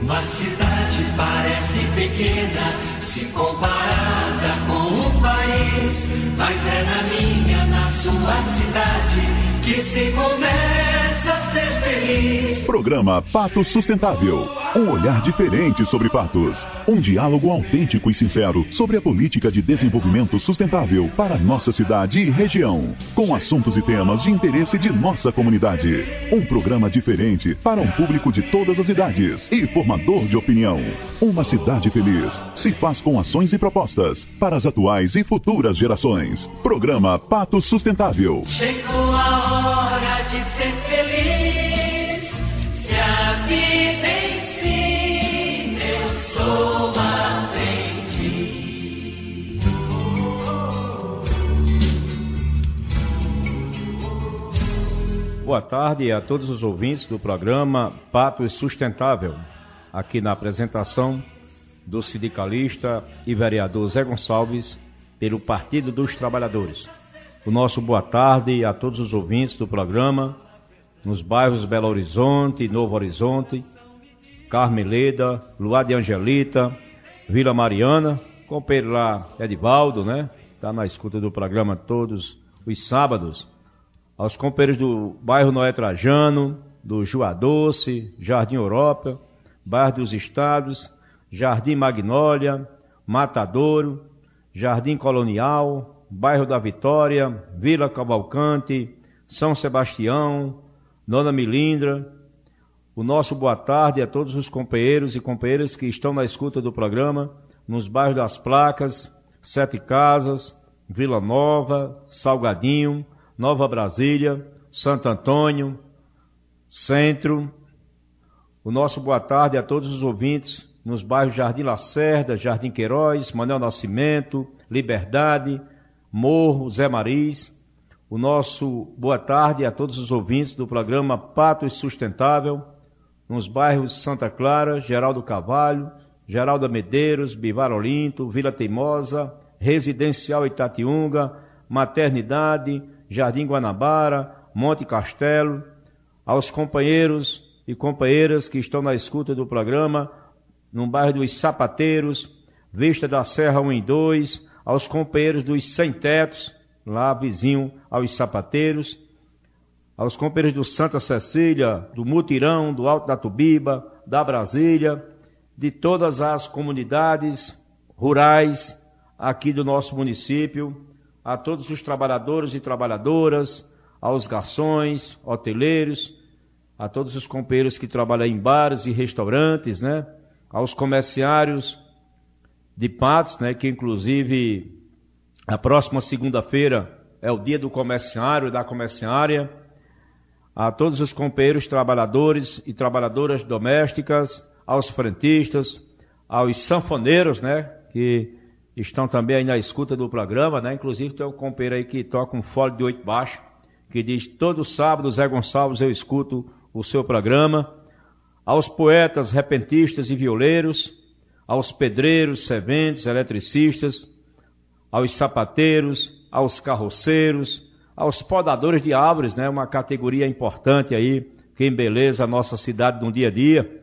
Uma cidade parece pequena se comparada com o país, mas é na minha, na sua cidade que se começa a ser feliz. Programa Patos Sustentável. Um olhar diferente sobre Patos. Um diálogo autêntico e sincero sobre a política de desenvolvimento sustentável para nossa cidade e região, com assuntos e temas de interesse de nossa comunidade. Um programa diferente para um público de todas as idades e formador de opinião. Uma cidade feliz se faz com ações e propostas para as atuais e futuras gerações. Programa Patos Sustentável. Chegou a hora de ser feliz. Se a vida ensina, eu sou aprendiz. Boa tarde a todos os ouvintes do programa Patos Sustentável. Aqui na apresentação do sindicalista e vereador Zé Gonçalves, pelo Partido dos Trabalhadores. O nosso boa tarde a todos os ouvintes do programa, nos bairros Belo Horizonte, Novo Horizonte, Carmeleda, Luar de Angelita, Vila Mariana, companheiro lá Edivaldo, né? Está na escuta do programa todos os sábados. Aos companheiros do bairro Noé Trajano, do Jua Doce, Jardim Europa, bairro dos Estados, Jardim Magnólia, Matadouro, Jardim Colonial, bairro da Vitória, Vila Cavalcante, São Sebastião, Dona Milindra. O nosso boa tarde a todos os companheiros e companheiras que estão na escuta do programa, nos bairros das Placas, Sete Casas, Vila Nova, Salgadinho, Nova Brasília, Santo Antônio, Centro. O nosso boa tarde a todos os ouvintes nos bairros Jardim Lacerda, Jardim Queiroz, Manuel Nascimento, Liberdade, Morro, Zé Maris. O nosso boa tarde a todos os ouvintes do programa Patos Sustentável, nos bairros Santa Clara, Geraldo Carvalho, Geraldo Medeiros, Bivar Olinto, Vila Teimosa, Residencial Itatiunga, Maternidade, Jardim Guanabara, Monte Castelo. Aos companheiros e companheiras que estão na escuta do programa, no bairro dos Sapateiros, Vista da Serra 1 e 2, aos companheiros dos Sem Tetos, lá vizinho aos Sapateiros, aos companheiros do Santa Cecília, do Mutirão, do Alto da Tubiba, da Brasília, de todas as comunidades rurais aqui do nosso município, a todos os trabalhadores e trabalhadoras, aos garçons, hoteleiros, a todos os companheiros que trabalham em bares e restaurantes, né? Aos comerciários de Patos, né? Que inclusive a próxima segunda-feira é o dia do comerciário e da comerciária, a todos os companheiros trabalhadores e trabalhadoras domésticas, aos frentistas, aos sanfoneiros, né? Que estão também aí na escuta do programa, né? Inclusive tem um companheiro aí que toca um fole de 8 baixo, que diz: todo sábado, Zé Gonçalves, eu escuto o seu programa. Aos poetas, repentistas e violeiros, aos pedreiros, serventes, eletricistas, aos sapateiros, aos carroceiros, aos podadores de árvores, né? Uma categoria importante aí, que embeleza a nossa cidade no dia a dia.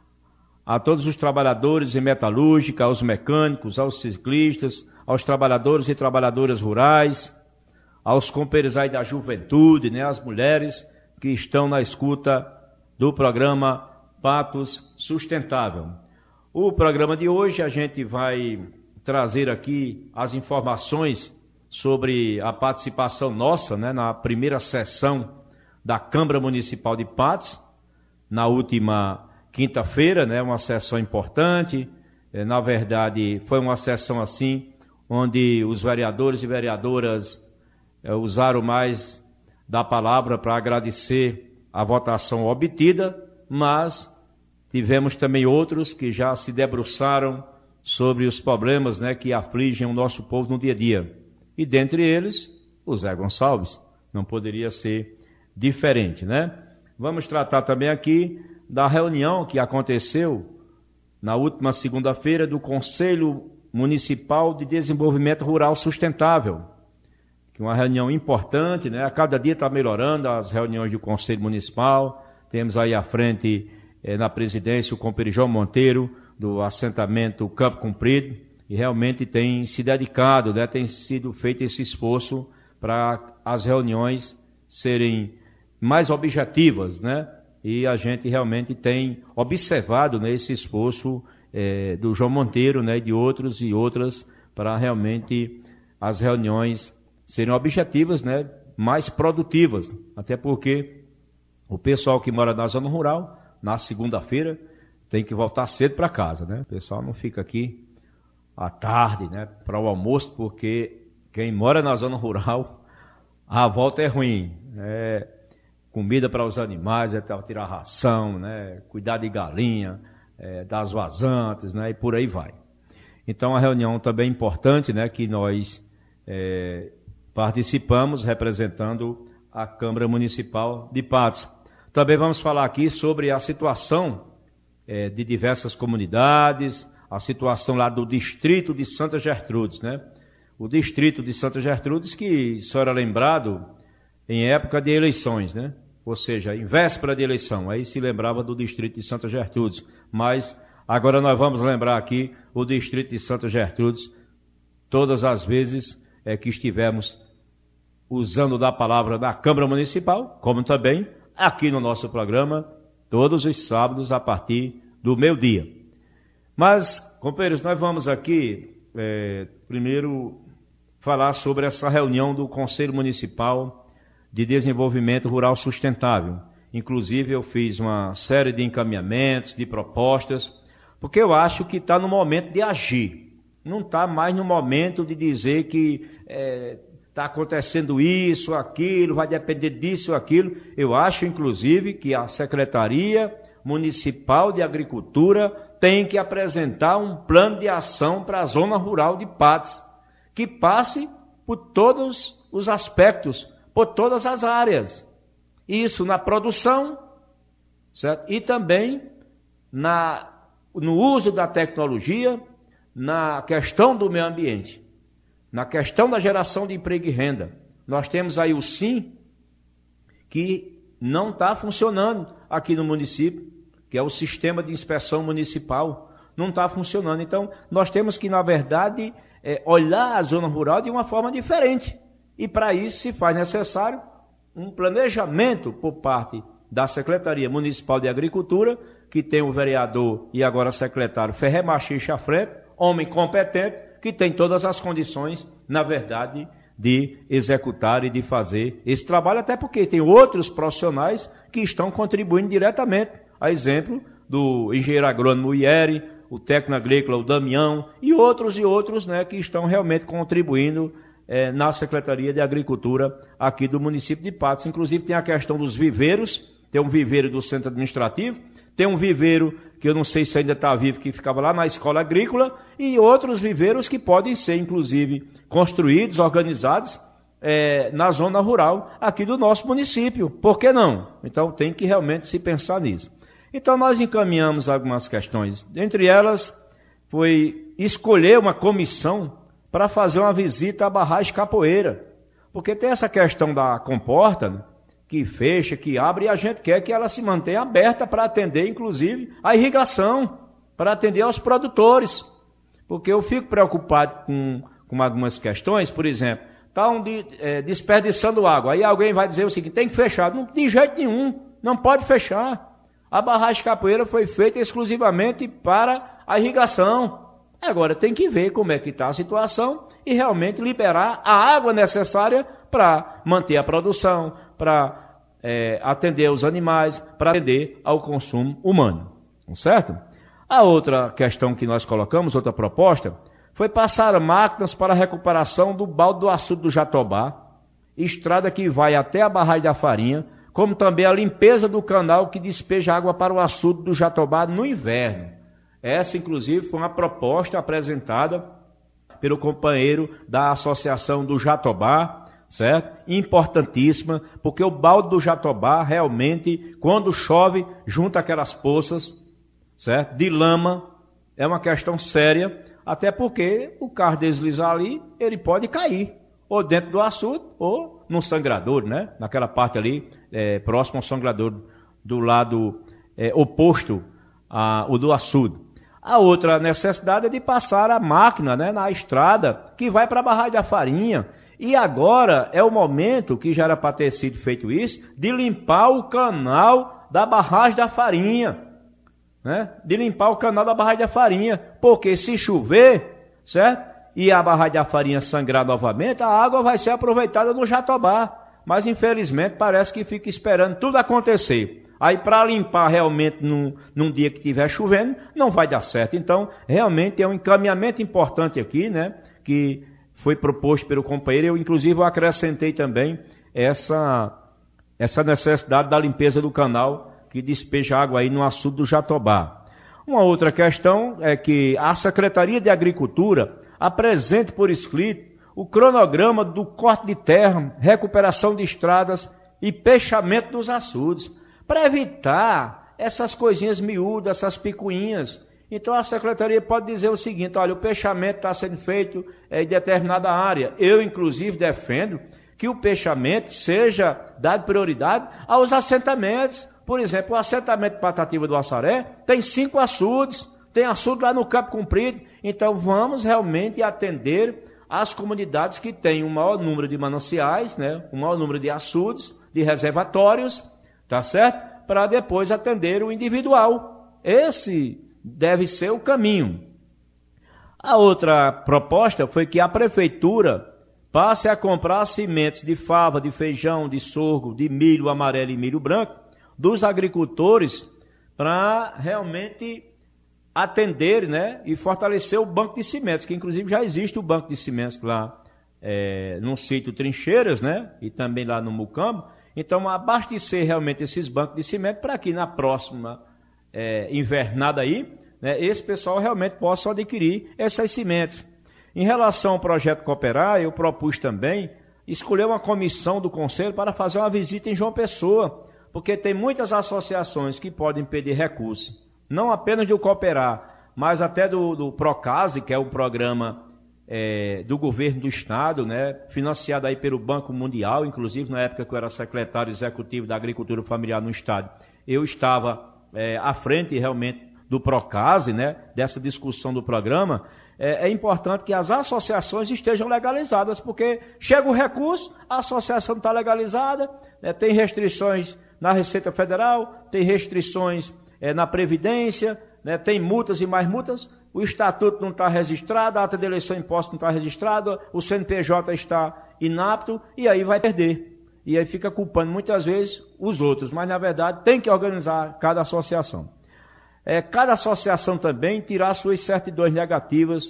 A todos os trabalhadores em metalúrgica, aos mecânicos, aos ciclistas, aos trabalhadores e trabalhadoras rurais, aos companheiros aí da juventude, né? As mulheres que estão na escuta do programa Patos Sustentável. O programa de hoje a gente vai trazer aqui as informações sobre a participação nossa, né, na primeira sessão da Câmara Municipal de Patos, na última quinta-feira, né, uma sessão importante. Na verdade, foi uma sessão assim, onde os vereadores e vereadoras usaram mais da palavra para agradecer a votação obtida, mas tivemos também outros que já se debruçaram sobre os problemas, né, que afligem o nosso povo no dia a dia. E dentre eles, o Zé Gonçalves. Não poderia ser diferente, né? Vamos tratar também aqui da reunião que aconteceu na última segunda-feira do Conselho Municipal de Desenvolvimento Rural Sustentável, que é uma reunião importante, né? A cada dia está melhorando as reuniões do Conselho Municipal. Temos aí à frente na presidência o companheiro João Monteiro, do assentamento Campo Comprido, e realmente tem se dedicado, né, tem sido feito esse esforço para as reuniões serem mais objetivas, né? E a gente realmente tem observado, né, esse esforço do João Monteiro, né, de outros e outras, para realmente as reuniões serem objetivas, né, mais produtivas. Até porque o pessoal que mora na zona rural, na segunda-feira, tem que voltar cedo para casa, né? O pessoal não fica aqui à tarde, né, para o almoço, porque quem mora na zona rural, a volta é ruim, comida para os animais, tirar ração, né, cuidar de galinha, das vazantes, né, e por aí vai. Então a reunião também é importante, né, que nós participamos representando a Câmara Municipal de Patos. Também vamos falar aqui sobre a situação de diversas comunidades, a situação lá do distrito de Santa Gertrudes, né? O distrito de Santa Gertrudes que só era lembrado em época de eleições, né? Ou seja, em véspera de eleição, aí se lembrava do distrito de Santa Gertrudes. Mas agora nós vamos lembrar aqui o distrito de Santa Gertrudes todas as vezes que estivermos usando da palavra da Câmara Municipal, como também aqui no nosso programa, todos os sábados a partir do meio-dia. Mas, companheiros, nós vamos aqui primeiro falar sobre essa reunião do Conselho Municipal de Desenvolvimento Rural Sustentável. Inclusive eu fiz uma série de encaminhamentos, de propostas, porque eu acho que está no momento de agir. Não está mais no momento de dizer que está acontecendo isso, aquilo, vai depender disso ou aquilo. Eu acho, inclusive, que a Secretaria Municipal de Agricultura tem que apresentar um plano de ação para a zona rural de Patos, que passe por todos os aspectos, por todas as áreas. Isso na produção, certo? E também no uso da tecnologia, na questão do meio ambiente, na questão da geração de emprego e renda. Nós temos aí o SIM, que não está funcionando aqui no município, que é o Sistema de Inspeção Municipal, não está funcionando. Então, nós temos que, na verdade, olhar a zona rural de uma forma diferente. E para isso se faz necessário um planejamento por parte da Secretaria Municipal de Agricultura, que tem o vereador e agora secretário Ferrer Machixe à frente, homem competente, que tem todas as condições, na verdade, de executar e de fazer esse trabalho, até porque tem outros profissionais que estão contribuindo diretamente, a exemplo do engenheiro agrônomo Ieri, o técnico agrícola, o Damião, e outros, né, que estão realmente contribuindo na Secretaria de Agricultura aqui do município de Patos. Inclusive tem a questão dos viveiros, tem um viveiro do centro administrativo, tem um viveiro que eu não sei se ainda está vivo, que ficava lá na escola agrícola, e outros viveiros que podem ser, inclusive, construídos, organizados na zona rural aqui do nosso município. Por que não? Então tem que realmente se pensar nisso. Então nós encaminhamos algumas questões. Entre elas foi escolher uma comissão para fazer uma visita à barragem Capoeira. Porque tem essa questão da comporta, né, que fecha, que abre, e a gente quer que ela se mantenha aberta para atender, inclusive, a irrigação, para atender aos produtores. Porque eu fico preocupado com algumas questões, por exemplo, estão desperdiçando água. Aí alguém vai dizer o seguinte, tem que fechar. Não, de jeito nenhum, não pode fechar. A barragem Capoeira foi feita exclusivamente para a irrigação. Agora tem que ver como é que está a situação e realmente liberar a água necessária para manter a produção, para atender os animais, para atender ao consumo humano. Certo? A outra questão que nós colocamos, outra proposta, foi passar máquinas para a recuperação do balde do açude do Jatobá, estrada que vai até a barragem da Farinha, como também a limpeza do canal que despeja água para o açude do Jatobá no inverno. Essa, inclusive, foi uma proposta apresentada pelo companheiro da Associação do Jatobá, certo? Importantíssima, porque o balde do Jatobá, realmente, quando chove, junta aquelas poças, certo? De lama, é uma questão séria, até porque o carro deslizar ali, ele pode cair, ou dentro do açude, ou no sangrador, né? Naquela parte ali, próximo ao sangrador, do lado oposto ao do açude. A outra necessidade é de passar a máquina, né, na estrada que vai para a barragem da farinha. E agora é o momento, que já era para ter sido feito isso, de limpar o canal da barragem da farinha. Né? De limpar o canal da barragem da farinha. Porque se chover, certo? E a barragem da farinha sangrar novamente, a água vai ser aproveitada no Jatobá. Mas infelizmente parece que fica esperando tudo acontecer. Aí para limpar realmente num dia que estiver chovendo, não vai dar certo. Então, realmente é um encaminhamento importante aqui, né? Que foi proposto pelo companheiro. Eu, inclusive, acrescentei também essa necessidade da limpeza do canal que despeja água aí no açude do Jatobá. Uma outra questão é que a Secretaria de Agricultura apresente por escrito o cronograma do corte de terra, recuperação de estradas e fechamento dos açudes, para evitar essas coisinhas miúdas, essas picuinhas. Então a Secretaria pode dizer o seguinte: olha, o fechamento está sendo feito em determinada área. Eu, inclusive, defendo que o fechamento seja dado prioridade aos assentamentos. Por exemplo, o assentamento de Patativa do Assaré tem 5 açudes, tem açude lá no Campo Comprido. Então vamos realmente atender as comunidades que têm um maior número de mananciais, né, um maior número de açudes, de reservatórios, tá certo? Para depois atender o individual. Esse deve ser o caminho. A outra proposta foi que a prefeitura passe a comprar sementes de fava, de feijão, de sorgo, de milho amarelo e milho branco dos agricultores para realmente atender, né, e fortalecer o banco de sementes, que inclusive já existe o banco de sementes lá no sítio Trincheiras, né, e também lá no Mucambo. Então abastecer realmente esses bancos de sementes para que na próxima invernada aí, né, esse pessoal realmente possa adquirir essas sementes. Em relação ao projeto Cooperar, eu propus também escolher uma comissão do Conselho para fazer uma visita em João Pessoa, porque tem muitas associações que podem pedir recursos, não apenas do Cooperar, mas até do Procase, que é o programa do governo do Estado, né, financiado aí pelo Banco Mundial. Inclusive na época que eu era secretário executivo da Agricultura Familiar no Estado, eu estava à frente realmente do Procase, né, dessa discussão do programa. É importante que as associações estejam legalizadas, porque chega o recurso, a associação está legalizada, né, tem restrições na Receita Federal, tem restrições na Previdência, né, tem multas e mais multas, o estatuto não está registrado, a ata de eleição e imposto não está registrada, o CNPJ está inapto, e aí vai perder. E aí fica culpando muitas vezes os outros, mas na verdade tem que organizar cada associação. Cada associação também tirar suas certidões negativas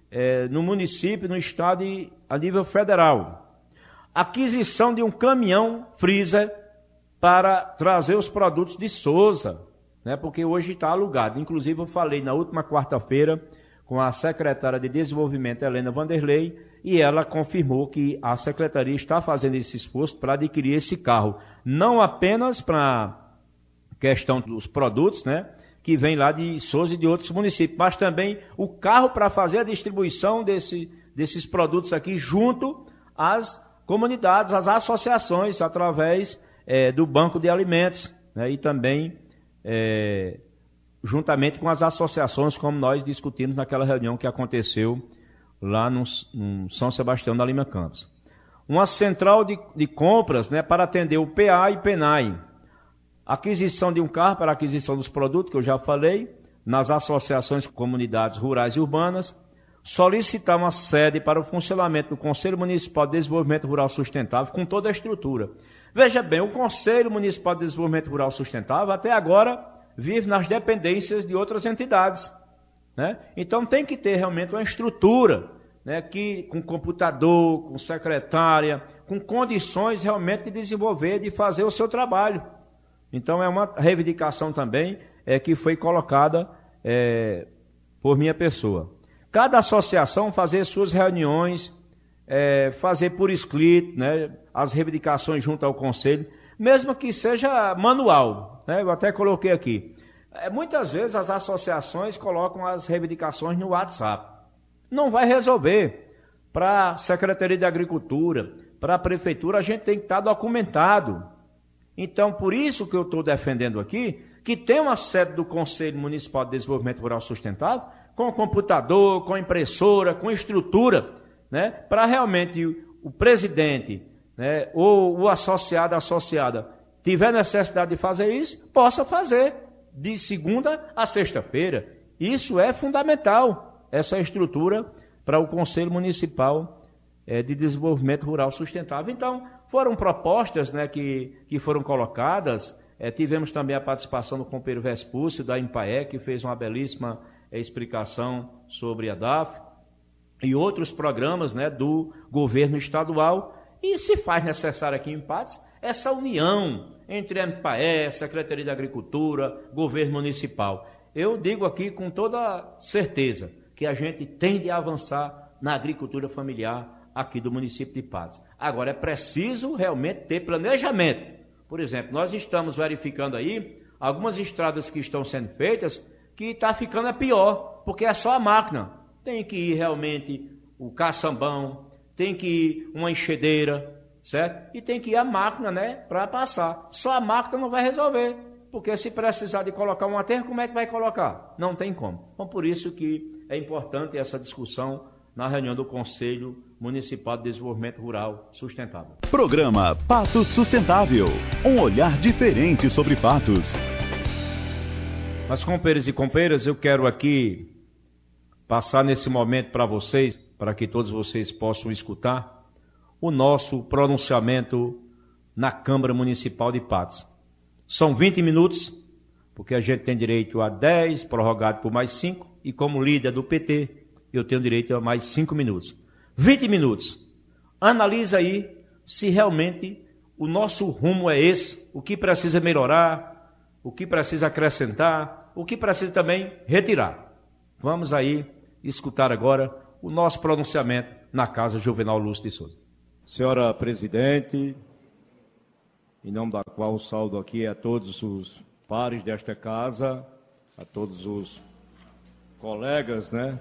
no município, no estado e a nível federal. Aquisição de um caminhão freezer para trazer os produtos de Sousa, né, porque hoje está alugado. Inclusive eu falei na última quarta-feira com a secretária de Desenvolvimento, Helena Vanderlei, e ela confirmou que a secretaria está fazendo esse esforço para adquirir esse carro, não apenas para questão dos produtos, né, que vem lá de Sousa e de outros municípios, mas também o carro para fazer a distribuição desses produtos aqui junto às comunidades, às associações, através do Banco de Alimentos, né, e também juntamente com as associações, como nós discutimos naquela reunião que aconteceu lá no São Sebastião da Lima Campos. Uma central de compras, né, para atender o PA e PENAI. Aquisição de um carro para a aquisição dos produtos, que eu já falei, nas associações comunidades rurais e urbanas. Solicitar uma sede para o funcionamento do Conselho Municipal de Desenvolvimento Rural Sustentável, com toda a estrutura. Veja bem, o Conselho Municipal de Desenvolvimento Rural Sustentável até agora vive nas dependências de outras entidades, né? Então tem que ter realmente uma estrutura, né, com computador, com secretária, com condições realmente de desenvolver, de fazer o seu trabalho. Então é uma reivindicação também que foi colocada por minha pessoa. Cada associação fazer suas reuniões, fazer por escrito, né, as reivindicações junto ao Conselho, mesmo que seja manual, né, eu até coloquei aqui. Muitas vezes as associações colocam as reivindicações no WhatsApp. Não vai resolver. Para a Secretaria de Agricultura, para a Prefeitura, a gente tem que estar documentado. Então, por isso que eu estou defendendo aqui, que tem uma sede do Conselho Municipal de Desenvolvimento Rural Sustentável, com computador, com impressora, com estrutura, né, para realmente o presidente, né, ou o associado, a associada, tiver necessidade de fazer isso, possa fazer de segunda a sexta-feira. Isso é fundamental, essa estrutura para o Conselho Municipal de Desenvolvimento Rural Sustentável. Então, foram propostas, né, que foram colocadas. Tivemos também a participação do companheiro Vespúcio, da IMPAE, que fez uma belíssima explicação sobre a DAF e outros programas, né, do governo estadual. E se faz necessário aqui em Patos essa união entre a IMPAE, Secretaria de Agricultura, governo municipal. Eu digo aqui com toda certeza que a gente tem de avançar na agricultura familiar aqui do município de Patos. Agora, é preciso realmente ter planejamento. Por exemplo, nós estamos verificando aí algumas estradas que estão sendo feitas que está ficando pior, porque é só a máquina. Tem que ir realmente o caçambão, tem que ir uma enxedeira, certo? E tem que ir a máquina, né, para passar. Só a máquina não vai resolver, porque se precisar de colocar um aterro, como é que vai colocar? Não tem como. Então, por isso que é importante essa discussão na reunião do Conselho Municipal de Desenvolvimento Rural Sustentável. Programa Patos Sustentável. Um olhar diferente sobre Patos. Mas, companheiros e companheiras, eu quero aqui passar nesse momento para vocês, para que todos vocês possam escutar, o nosso pronunciamento na Câmara Municipal de Patos. São 20 minutos, porque a gente tem direito a 10, prorrogado por mais 5, e como líder do PT, eu tenho direito a mais 5 minutos. 20 minutos. Analisa aí se realmente o nosso rumo é esse, o que precisa melhorar, o que precisa acrescentar, o que precisa também retirar. Vamos aí escutar agora o nosso pronunciamento na Casa Juvenal Lúcio de Souza. Senhora Presidente, em nome da qual saúdo aqui a todos os pares desta casa, a todos os colegas, né,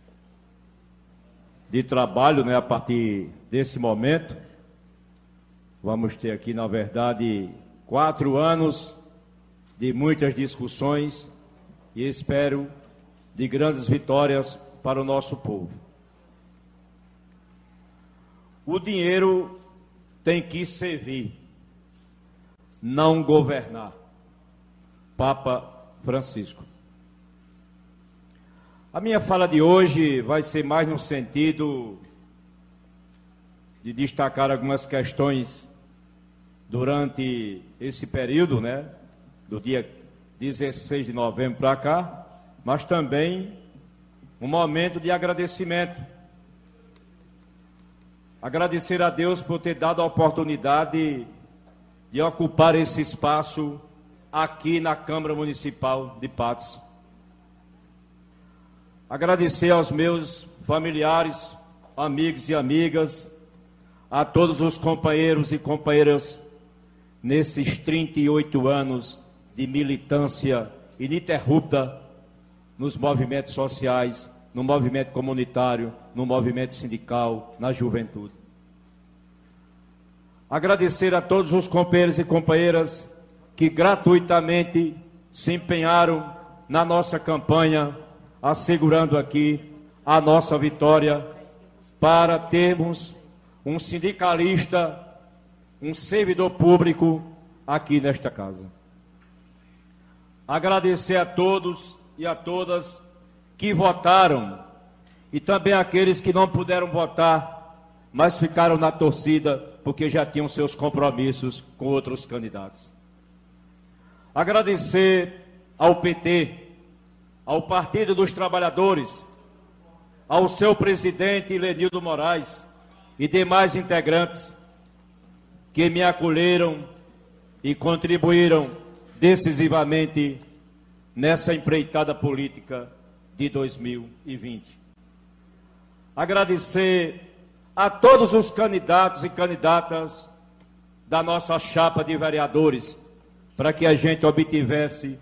de trabalho, né, a partir desse momento. Vamos ter aqui, na verdade, 4 anos de muitas discussões e espero de grandes vitórias para o nosso povo. O dinheiro tem que servir, não governar. Papa Francisco. A minha fala de hoje vai ser mais no sentido de destacar algumas questões durante esse período, né, do dia 16 de novembro para cá, mas também um momento de agradecimento. Agradecer a Deus por ter dado a oportunidade de ocupar esse espaço aqui na Câmara Municipal de Patos. Agradecer aos meus familiares, amigos e amigas, a todos os companheiros e companheiras nesses 38 anos de militância ininterrupta nos movimentos sociais, no movimento comunitário, no movimento sindical, na juventude. Agradecer a todos os companheiros e companheiras que gratuitamente se empenharam na nossa campanha, assegurando aqui a nossa vitória para termos um sindicalista, um servidor público aqui nesta casa. Agradecer a todos e a todas que votaram e também aqueles que não puderam votar, mas ficaram na torcida porque já tinham seus compromissos com outros candidatos. Agradecer ao PT, ao Partido dos Trabalhadores, ao seu presidente Lenildo Moraes e demais integrantes que me acolheram e contribuíram decisivamente nessa empreitada política de 2020. Agradecer a todos os candidatos e candidatas da nossa chapa de vereadores para que a gente obtivesse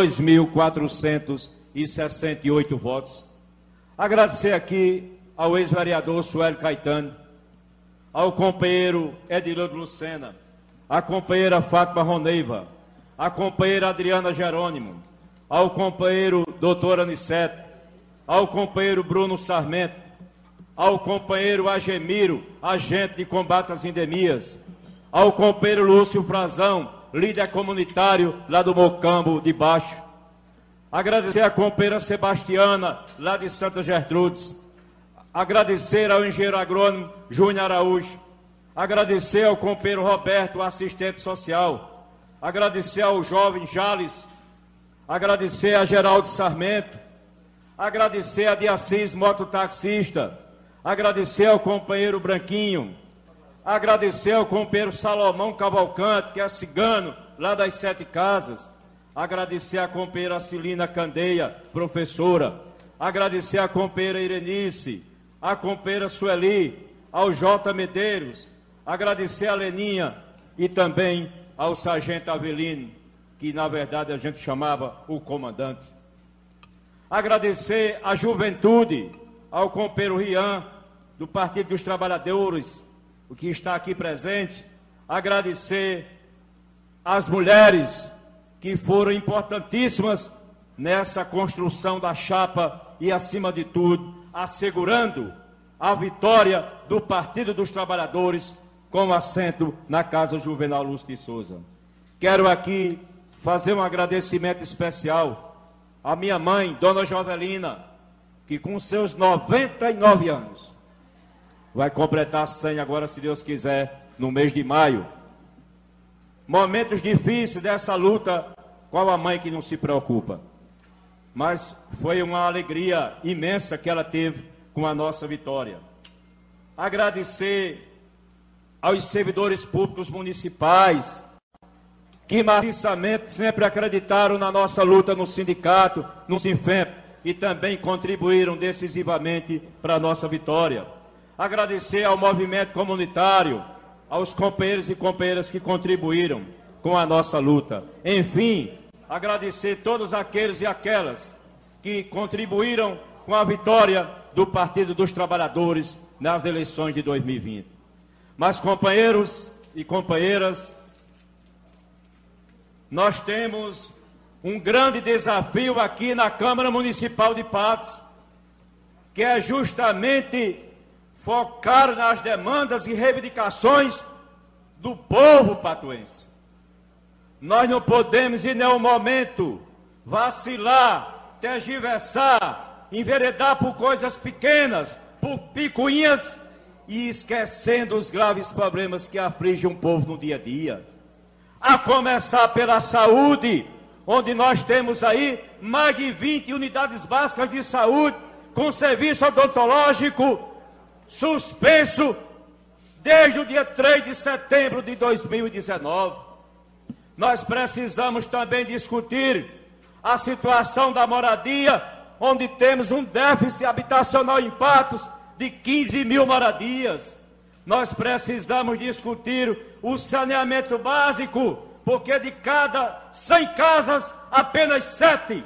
2.468 votos. Agradecer aqui ao ex-vereador Suélio Caetano, ao companheiro Edileudo Lucena, à companheira Fátima Roneiva, à companheira Adriana Jerônimo, ao companheiro Dr. Aniceto, ao companheiro Bruno Sarmento, ao companheiro Agemiro, agente de combate às endemias, ao companheiro Lúcio Frazão, líder comunitário lá do Mocambo de Baixo. Agradecer à companheira Sebastiana, lá de Santa Gertrudes. Agradecer ao engenheiro agrônomo Júnior Araújo. Agradecer ao companheiro Roberto, assistente social. Agradecer ao jovem Jales. Agradecer a Geraldo Sarmento. Agradecer a Diacis, mototaxista. Agradecer ao companheiro Branquinho. Agradecer ao companheiro Salomão Cavalcante, que é cigano, lá das 7 Casas. Agradecer à companheira Cilina Candeia, professora. Agradecer à companheira Irenice, à companheira Sueli, ao J. Medeiros. Agradecer a Leninha e também ao sargento Avelino, que na verdade a gente chamava o comandante. Agradecer à juventude, ao companheiro Rian, do Partido dos Trabalhadores, o que está aqui presente. Agradecer às mulheres que foram importantíssimas nessa construção da chapa e, acima de tudo, assegurando a vitória do Partido dos Trabalhadores com assento na Casa Juvenal Lúcio de Souza. Quero aqui fazer um agradecimento especial à minha mãe, Dona Jovelina, que com seus 99 anos vai completar 100 agora, se Deus quiser, no mês de maio. Momentos difíceis dessa luta, qual a mãe que não se preocupa? Mas foi uma alegria imensa que ela teve com a nossa vitória. Agradecer aos servidores públicos municipais, que maciçamente sempre acreditaram na nossa luta no sindicato, no Sinfemp, e também contribuíram decisivamente para a nossa vitória. Agradecer ao movimento comunitário, aos companheiros e companheiras que contribuíram com a nossa luta. Enfim, agradecer todos aqueles e aquelas que contribuíram com a vitória do Partido dos Trabalhadores nas eleições de 2020. Mas, companheiros e companheiras, nós temos um grande desafio aqui na Câmara Municipal de Patos, que é justamente focar nas demandas e reivindicações do povo patuense. Nós não podemos, em nenhum momento, vacilar, tergiversar, enveredar por coisas pequenas, por picuinhas, e esquecendo os graves problemas que afligem o povo no dia a dia. A começar pela saúde, onde nós temos aí mais de 20 unidades básicas de saúde, com serviço odontológico suspenso desde o dia 3 de setembro de 2019. Nós precisamos também discutir a situação da moradia, onde temos um déficit habitacional em Patos de 15 mil moradias. Nós precisamos discutir o saneamento básico, porque de cada 100 casas, apenas 7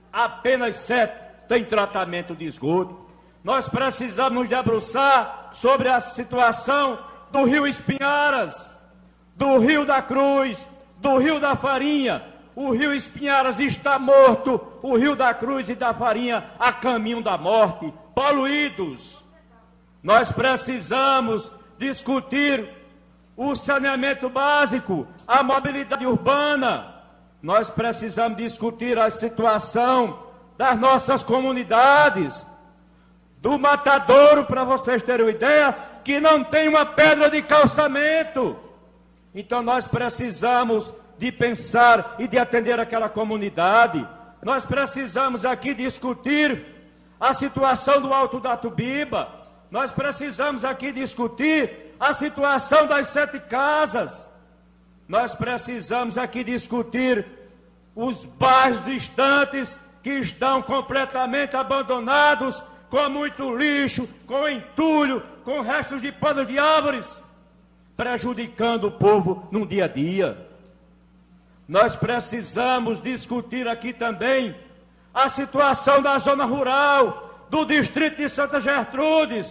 têm tratamento de esgoto. Nós precisamos debruçar sobre a situação do Rio Espinharas, do Rio da Cruz, do Rio da Farinha. O Rio Espinharas está morto, o Rio da Cruz e da Farinha a caminho da morte, poluídos. Nós precisamos discutir o saneamento básico, a mobilidade urbana. Nós precisamos discutir a situação das nossas comunidades. Do Matadouro, para vocês terem uma ideia, que não tem uma pedra de calçamento. Então nós precisamos de pensar e de atender aquela comunidade. Nós precisamos aqui discutir a situação do Alto da Tubiba. Nós precisamos aqui discutir a situação das 7 casas. Nós precisamos aqui discutir os bairros distantes que estão completamente abandonados, com muito lixo, com entulho, com restos de panos de árvores, prejudicando o povo no dia a dia. Nós precisamos discutir aqui também a situação da zona rural, do distrito de Santa Gertrudes,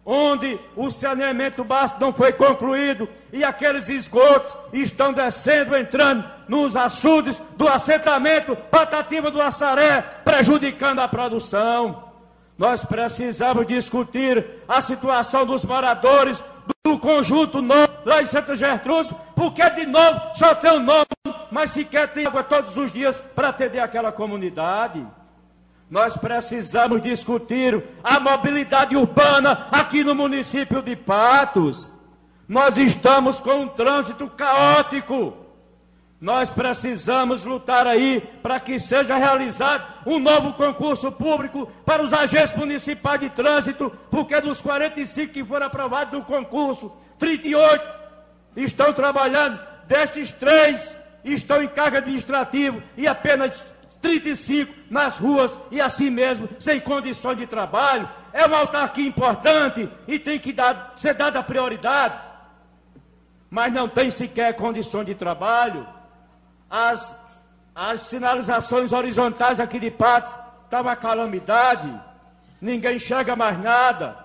onde o saneamento básico não foi concluído e aqueles esgotos estão descendo, entrando nos açudes do assentamento Patativa do Assaré, prejudicando a produção. Nós precisamos discutir a situação dos moradores do conjunto novo lá em Santa Gertrudes, porque de novo só tem o nome, mas sequer tem água todos os dias para atender aquela comunidade. Nós precisamos discutir a mobilidade urbana aqui no município de Patos. Nós estamos com um trânsito caótico. Nós precisamos lutar aí para que seja realizado um novo concurso público para os agentes municipais de trânsito, porque dos 45 que foram aprovados no concurso, 38 estão trabalhando, destes 3 estão em cargo administrativo e apenas 35 nas ruas e assim mesmo, sem condições de trabalho. É uma autarquia importante e tem que ser dada prioridade, mas não tem sequer condições de trabalho. As sinalizações horizontais aqui de Patos estão uma calamidade, ninguém enxerga mais nada.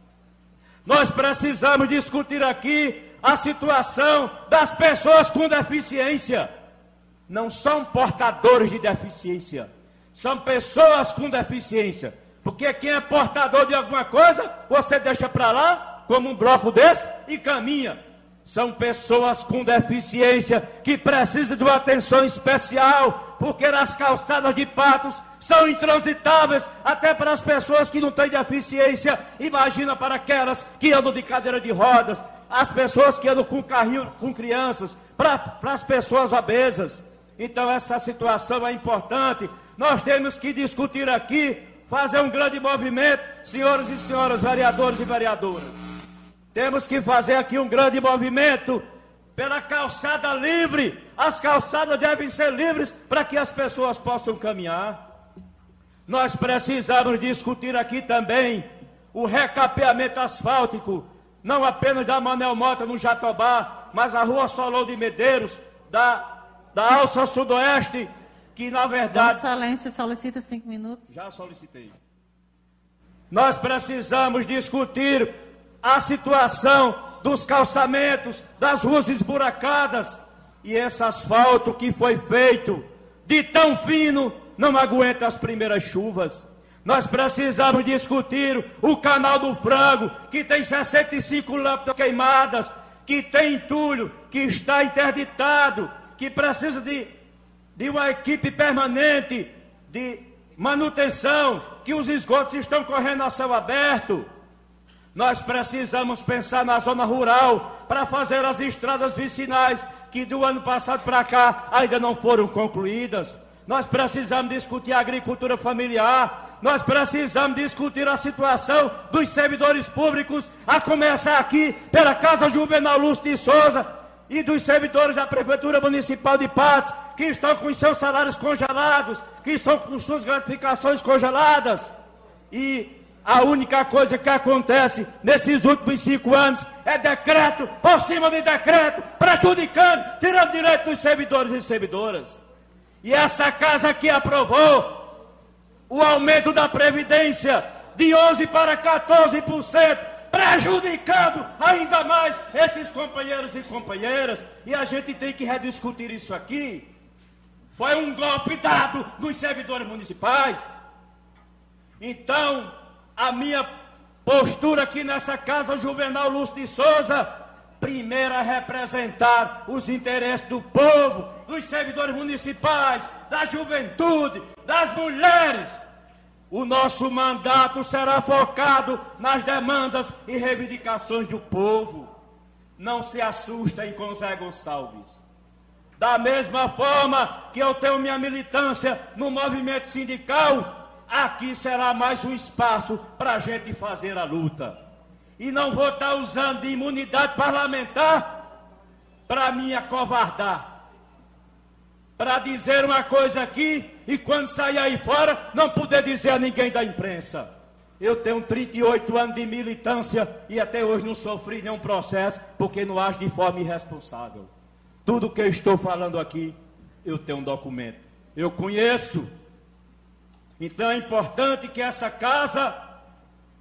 Nós precisamos discutir aqui a situação das pessoas com deficiência. Não são portadores de deficiência, são pessoas com deficiência. Porque quem é portador de alguma coisa, você deixa para lá, como um bloco desse, e caminha. São pessoas com deficiência que precisam de uma atenção especial, porque as calçadas de Patos são intransitáveis até para as pessoas que não têm deficiência. Imagina para aquelas que andam de cadeira de rodas, as pessoas que andam com carrinho, com crianças, para as pessoas obesas. Então essa situação é importante. Nós temos que discutir aqui, fazer um grande movimento, senhores e senhoras vereadores e vereadoras. Temos que fazer aqui um grande movimento pela calçada livre. As calçadas devem ser livres para que as pessoas possam caminhar. Nós precisamos discutir aqui também o recapeamento asfáltico, não apenas da Manuel Mota no Jatobá, mas a Rua Solon de Medeiros, da Alça Sudoeste, que na verdade... Vossa Excelência solicita 5 minutos. Já solicitei. Nós precisamos discutir a situação dos calçamentos, das ruas esburacadas, e esse asfalto que foi feito de tão fino não aguenta as primeiras chuvas. Nós precisamos discutir o canal do Frango, que tem 65 lâmpadas queimadas, que tem entulho, que está interditado, que precisa de uma equipe permanente de manutenção, que os esgotos estão correndo a céu aberto. Nós precisamos pensar na zona rural para fazer as estradas vicinais que do ano passado para cá ainda não foram concluídas. Nós precisamos discutir a agricultura familiar. Nós precisamos discutir a situação dos servidores públicos, a começar aqui pela Casa Juvenal Lúcio de Souza e dos servidores da Prefeitura Municipal de Patos, que estão com os seus salários congelados, que estão com suas gratificações congeladas. E a única coisa que acontece nesses últimos 5 anos é decreto por cima de decreto, prejudicando, tirando direito dos servidores e servidoras. E essa casa aqui aprovou o aumento da Previdência de 11% para 14%, prejudicando ainda mais esses companheiros e companheiras. E a gente tem que rediscutir isso aqui. Foi um golpe dado nos servidores municipais. Então, a minha postura aqui nessa Casa Juvenal Lúcio de Souza, primeiro é representar os interesses do povo, dos servidores municipais, da juventude, das mulheres. O nosso mandato será focado nas demandas e reivindicações do povo. Não se assustem com Zé Gonçalves. Da mesma forma que eu tenho minha militância no movimento sindical, aqui será mais um espaço para a gente fazer a luta. E não vou estar usando de imunidade parlamentar para me acovardar. Para dizer uma coisa aqui e quando sair aí fora não poder dizer a ninguém da imprensa. Eu tenho 38 anos de militância e até hoje não sofri nenhum processo porque não ajo de forma irresponsável. Tudo que eu estou falando aqui, eu tenho um documento. Eu conheço. Então é importante que essa casa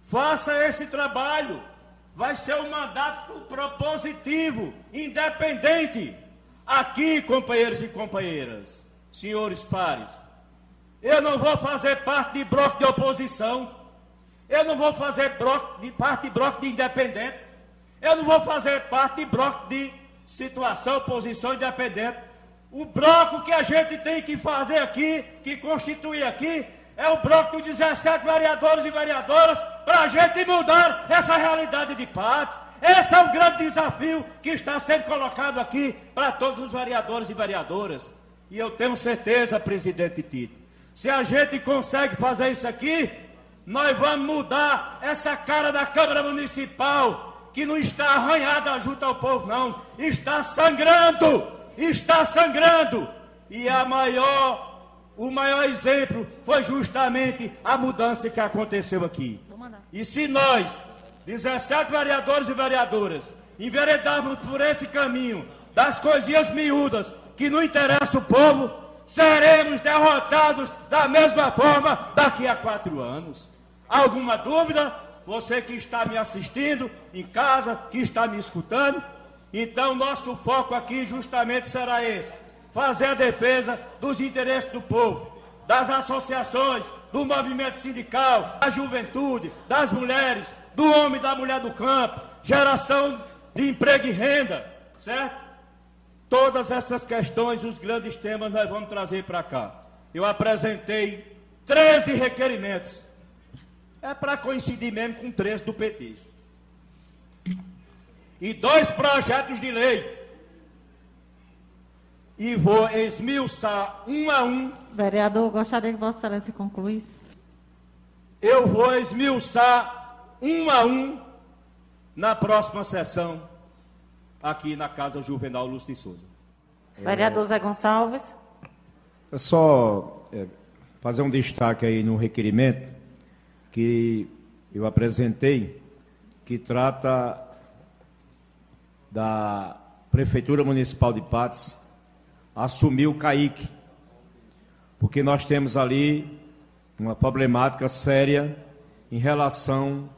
Faça esse trabalho. Vai ser um mandato propositivo, independente. Aqui, companheiros e companheiras, senhores pares, eu não vou fazer parte de bloco de oposição, eu não vou fazer parte de bloco de independente, eu não vou fazer parte de bloco de situação, oposição independente. O bloco que a gente tem que fazer aqui, que constitui aqui, é o bloco dos 17 vereadores e vereadoras, para a gente mudar essa realidade de Patos. Esse é o grande desafio que está sendo colocado aqui para todos os vereadores e vereadoras. E eu tenho certeza, presidente Tito, se a gente consegue fazer isso aqui, nós vamos mudar essa cara da Câmara Municipal, que não está arranhada junto ao povo, não. Está sangrando! Está sangrando! E o maior exemplo foi justamente a mudança que aconteceu aqui. E se nós, 17 vereadores e vereadoras, enveredarmos por esse caminho das coisinhas miúdas que não interessam o povo, seremos derrotados da mesma forma daqui a 4 anos. Alguma dúvida? Você que está me assistindo em casa, que está me escutando? Então nosso foco aqui justamente será esse: fazer a defesa dos interesses do povo, das associações, do movimento sindical, da juventude, das mulheres, do homem e da mulher do campo, geração de emprego e renda, certo? Todas essas questões, os grandes temas, nós vamos trazer para cá. Eu apresentei 13 requerimentos. É para coincidir mesmo com 13 do PT. E 2 projetos de lei. E vou esmiuçar um a um. Vereador, gostaria que Vossa Excelência concluísse. Eu vou esmiuçar um a um na próxima sessão, aqui na Casa Juvenal Lúcio de Souza. Vereador Zé Gonçalves. É só fazer um destaque aí no requerimento que eu apresentei, que trata da Prefeitura Municipal de Patos assumir o CAIC, porque nós temos ali uma problemática séria em relação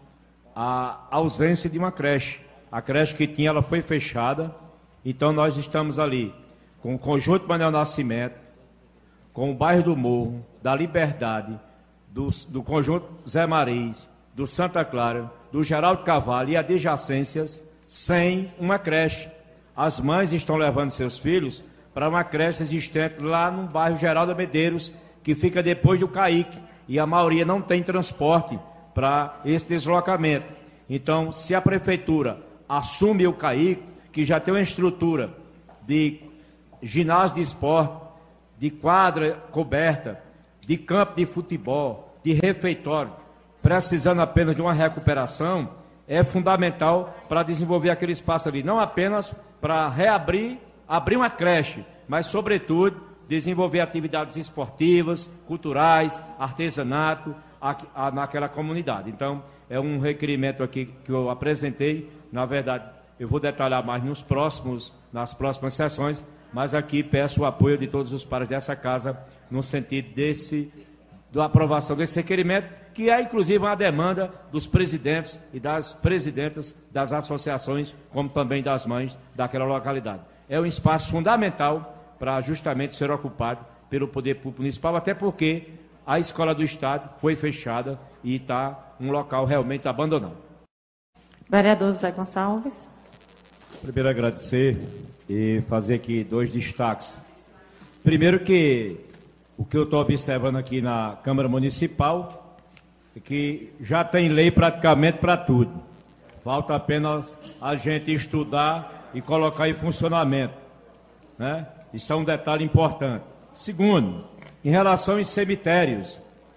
à ausência de uma creche. A creche que tinha, ela foi fechada, então nós estamos ali com o Conjunto Manuel Nascimento, com o bairro do Morro, da Liberdade, do Conjunto Zé Mariz, do Santa Clara, do Geraldo Carvalho e adjacências, sem uma creche. As mães estão levando seus filhos para uma creche existente lá no bairro Geraldo Medeiros, que fica depois do CAIC, e a maioria não tem transporte para esse deslocamento. Então, se a Prefeitura assume o CAIC, que já tem uma estrutura de ginásio de esporte, de quadra coberta, de campo de futebol, de refeitório, precisando apenas de uma recuperação, é fundamental para desenvolver aquele espaço ali, não apenas para abrir uma creche, mas sobretudo desenvolver atividades esportivas, culturais, artesanato naquela comunidade. Então, é um requerimento aqui que eu apresentei. Na verdade, eu vou detalhar mais nas próximas sessões, mas aqui peço o apoio de todos os pares dessa casa no sentido da aprovação desse requerimento, que é inclusive uma demanda dos presidentes e das presidentas das associações, como também das mães daquela localidade. É um espaço fundamental para justamente ser ocupado pelo Poder Público Municipal, até porque a Escola do Estado foi fechada e está um local realmente abandonado. Vereador José Gonçalves. Primeiro agradecer e fazer aqui 2 destaques. Primeiro que o que eu estou observando aqui na Câmara Municipal é que já tem lei praticamente para tudo. Falta apenas a gente estudar e colocar em funcionamento, né? Isso é um detalhe importante. Segundo, em relação aos cemitérios,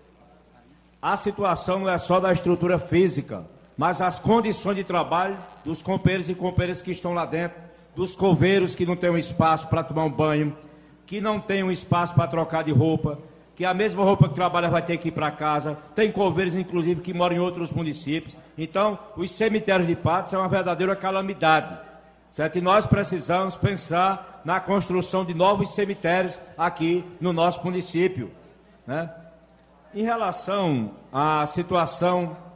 a situação não é só da estrutura física, mas as condições de trabalho dos companheiros e companheiras que estão lá dentro, dos coveiros que não têm um espaço para tomar um banho, que não tem um espaço para trocar de roupa, que a mesma roupa que trabalha vai ter que ir para casa. Tem coveiros, inclusive, que moram em outros municípios. Então, os cemitérios de Patos é uma verdadeira calamidade, certo? E nós precisamos pensar na construção de novos cemitérios aqui no nosso município, né? Em relação à situação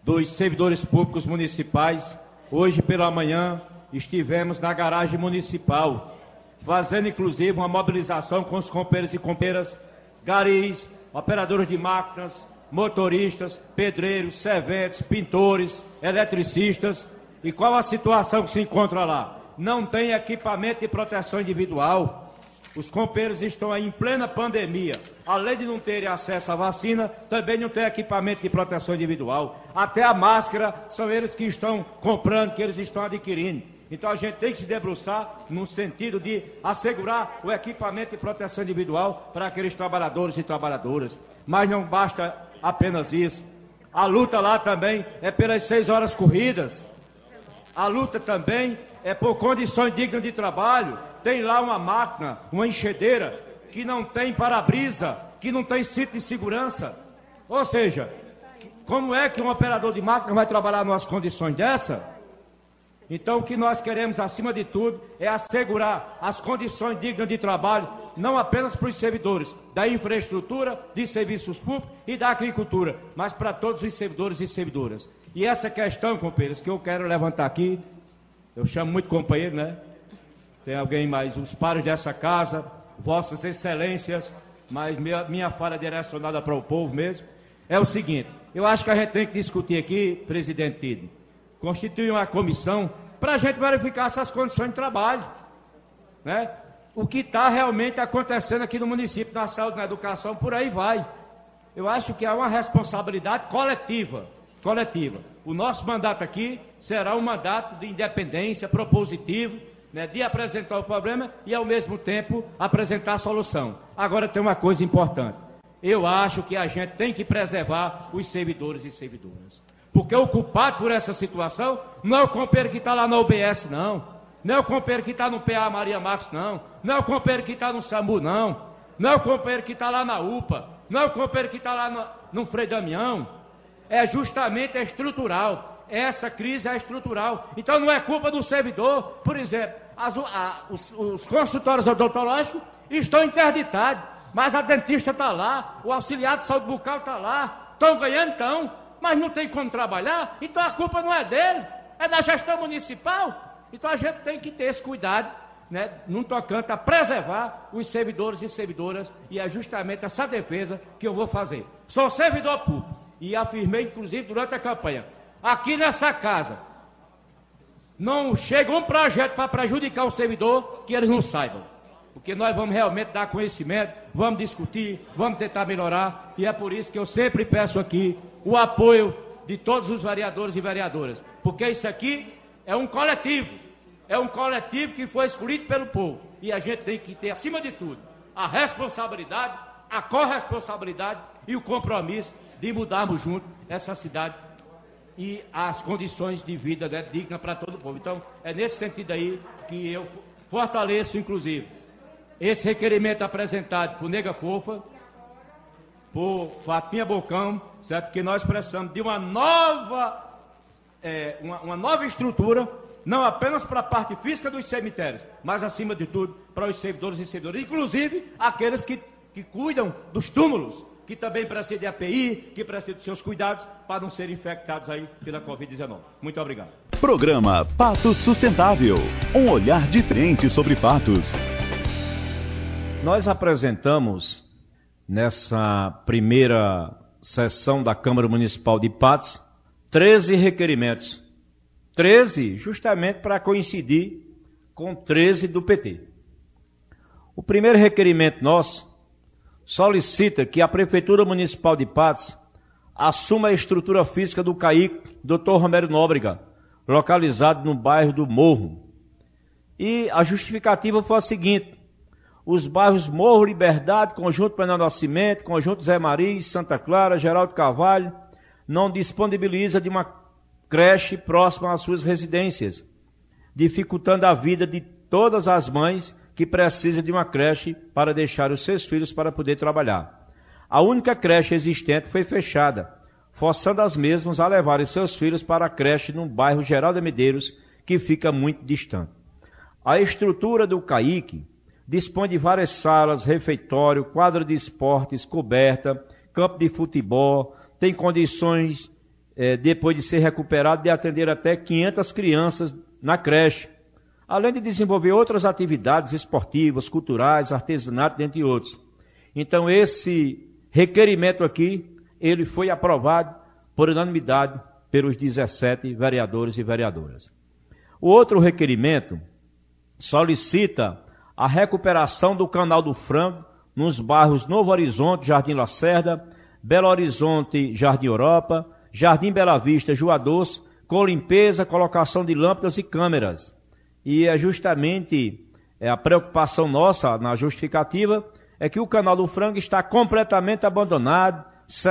dos servidores públicos municipais, hoje pela manhã estivemos na garagem municipal, fazendo inclusive uma mobilização com os companheiros e companheiras, garis, operadores de máquinas, motoristas, pedreiros, serventes, pintores, eletricistas. E qual a situação que se encontra lá? Não tem equipamento de proteção individual. Os companheiros estão aí em plena pandemia. Além de não terem acesso à vacina, também não tem equipamento de proteção individual. Até a máscara são eles que estão comprando, que eles estão adquirindo. Então a gente tem que se debruçar no sentido de assegurar o equipamento de proteção individual para aqueles trabalhadores e trabalhadoras. Mas não basta apenas isso. A luta lá também é pelas 6 horas corridas. A luta também é por condições dignas de trabalho. Tem lá uma máquina, uma enxadeira, que não tem para-brisa, que não tem cinto de segurança. Ou seja, como é que um operador de máquina vai trabalhar em umas condições dessa? Então o que nós queremos, acima de tudo, é assegurar as condições dignas de trabalho, não apenas para os servidores da infraestrutura, de serviços públicos e da agricultura, mas para todos os servidores e servidoras. E essa questão, companheiros, que eu quero levantar aqui, eu chamo muito companheiro, né? Tem alguém mais, os pares dessa casa, vossas excelências, mas minha fala é direcionada para o povo mesmo, é o seguinte: eu acho que a gente tem que discutir aqui, presidente Tide, constituir uma comissão para a gente verificar essas condições de trabalho, né? O que está realmente acontecendo aqui no município, na saúde, na educação, por aí vai. Eu acho que é uma responsabilidade coletiva. O nosso mandato aqui será um mandato de independência, propositivo, né, de apresentar o problema e, ao mesmo tempo, apresentar a solução. Agora tem uma coisa importante. Eu acho que a gente tem que preservar os servidores e servidoras. Porque o culpado por essa situação não é o companheiro que está lá na UBS, não. Não é o companheiro que está no PA Maria Marcos, não. Não é o companheiro que está no SAMU, não. Não é o companheiro que está lá na UPA. Não é o companheiro que está lá no Frei Damião. É justamente estrutural. Essa crise é estrutural. Então não é culpa do servidor. Por exemplo, os consultórios odontológicos estão interditados. Mas a dentista está lá. O auxiliar de saúde bucal está lá. Estão ganhando, estão. Mas não tem como trabalhar. Então a culpa não é dele. É da gestão municipal. Então a gente tem que ter esse cuidado, né, num tocante a preservar os servidores e servidoras, e é justamente essa defesa que eu vou fazer. Sou servidor público e afirmei, inclusive, durante a campanha, aqui nessa casa, não chega um projeto para prejudicar o servidor que eles não saibam. Porque nós vamos realmente dar conhecimento, vamos discutir, vamos tentar melhorar, e é por isso que eu sempre peço aqui o apoio de todos os vereadores e vereadoras, porque isso aqui é um coletivo que foi escolhido pelo povo, e a gente tem que ter, acima de tudo, a responsabilidade, a corresponsabilidade e o compromisso de mudarmos juntos essa cidade e as condições de vida, né, dignas para todo o povo. Então, é nesse sentido aí que eu fortaleço, inclusive, esse requerimento apresentado por Nega Fofa, por Fatinha Bocão, certo? Que nós precisamos de uma nova estrutura, não apenas para a parte física dos cemitérios, mas acima de tudo para os servidores e servidoras, inclusive aqueles que cuidam dos túmulos, que também precisam de API, que precisam de seus cuidados para não serem infectados aí pela Covid-19. Muito obrigado. Programa Patos Sustentável, um olhar diferente sobre patos. Nós apresentamos nessa primeira sessão da Câmara Municipal de Patos 13 requerimentos. 13 justamente para coincidir com 13 do PT. O primeiro requerimento nosso solicita que a Prefeitura Municipal de Patos assuma a estrutura física do CAIC Dr. Romero Nóbrega, localizado no bairro do Morro. E a justificativa foi a seguinte: os bairros Morro, Liberdade, Conjunto Penal Nascimento, Conjunto Zé Maria, Santa Clara, Geraldo Carvalho, não disponibiliza de uma creche próxima às suas residências, dificultando a vida de todas as mães que precisam de uma creche para deixar os seus filhos para poder trabalhar. A única creche existente foi fechada, forçando as mesmas a levarem seus filhos para a creche no bairro Geraldo Medeiros, que fica muito distante. A estrutura do CAIC dispõe de várias salas, refeitório, quadra de esportes, coberta, campo de futebol, tem condições depois de ser recuperado, de atender até 500 crianças na creche, além de desenvolver outras atividades esportivas, culturais, artesanato, dentre outros. Então, esse requerimento aqui, ele foi aprovado por unanimidade pelos 17 vereadores e vereadoras. O outro requerimento solicita a recuperação do Canal do Frango nos bairros Novo Horizonte, Jardim Lacerda, Belo Horizonte, Jardim Europa, Jardim Bela Vista, Jua Doce, com limpeza, colocação de lâmpadas e câmeras. E é justamente a preocupação nossa na justificativa é que o Canal do Frango está completamente abandonado,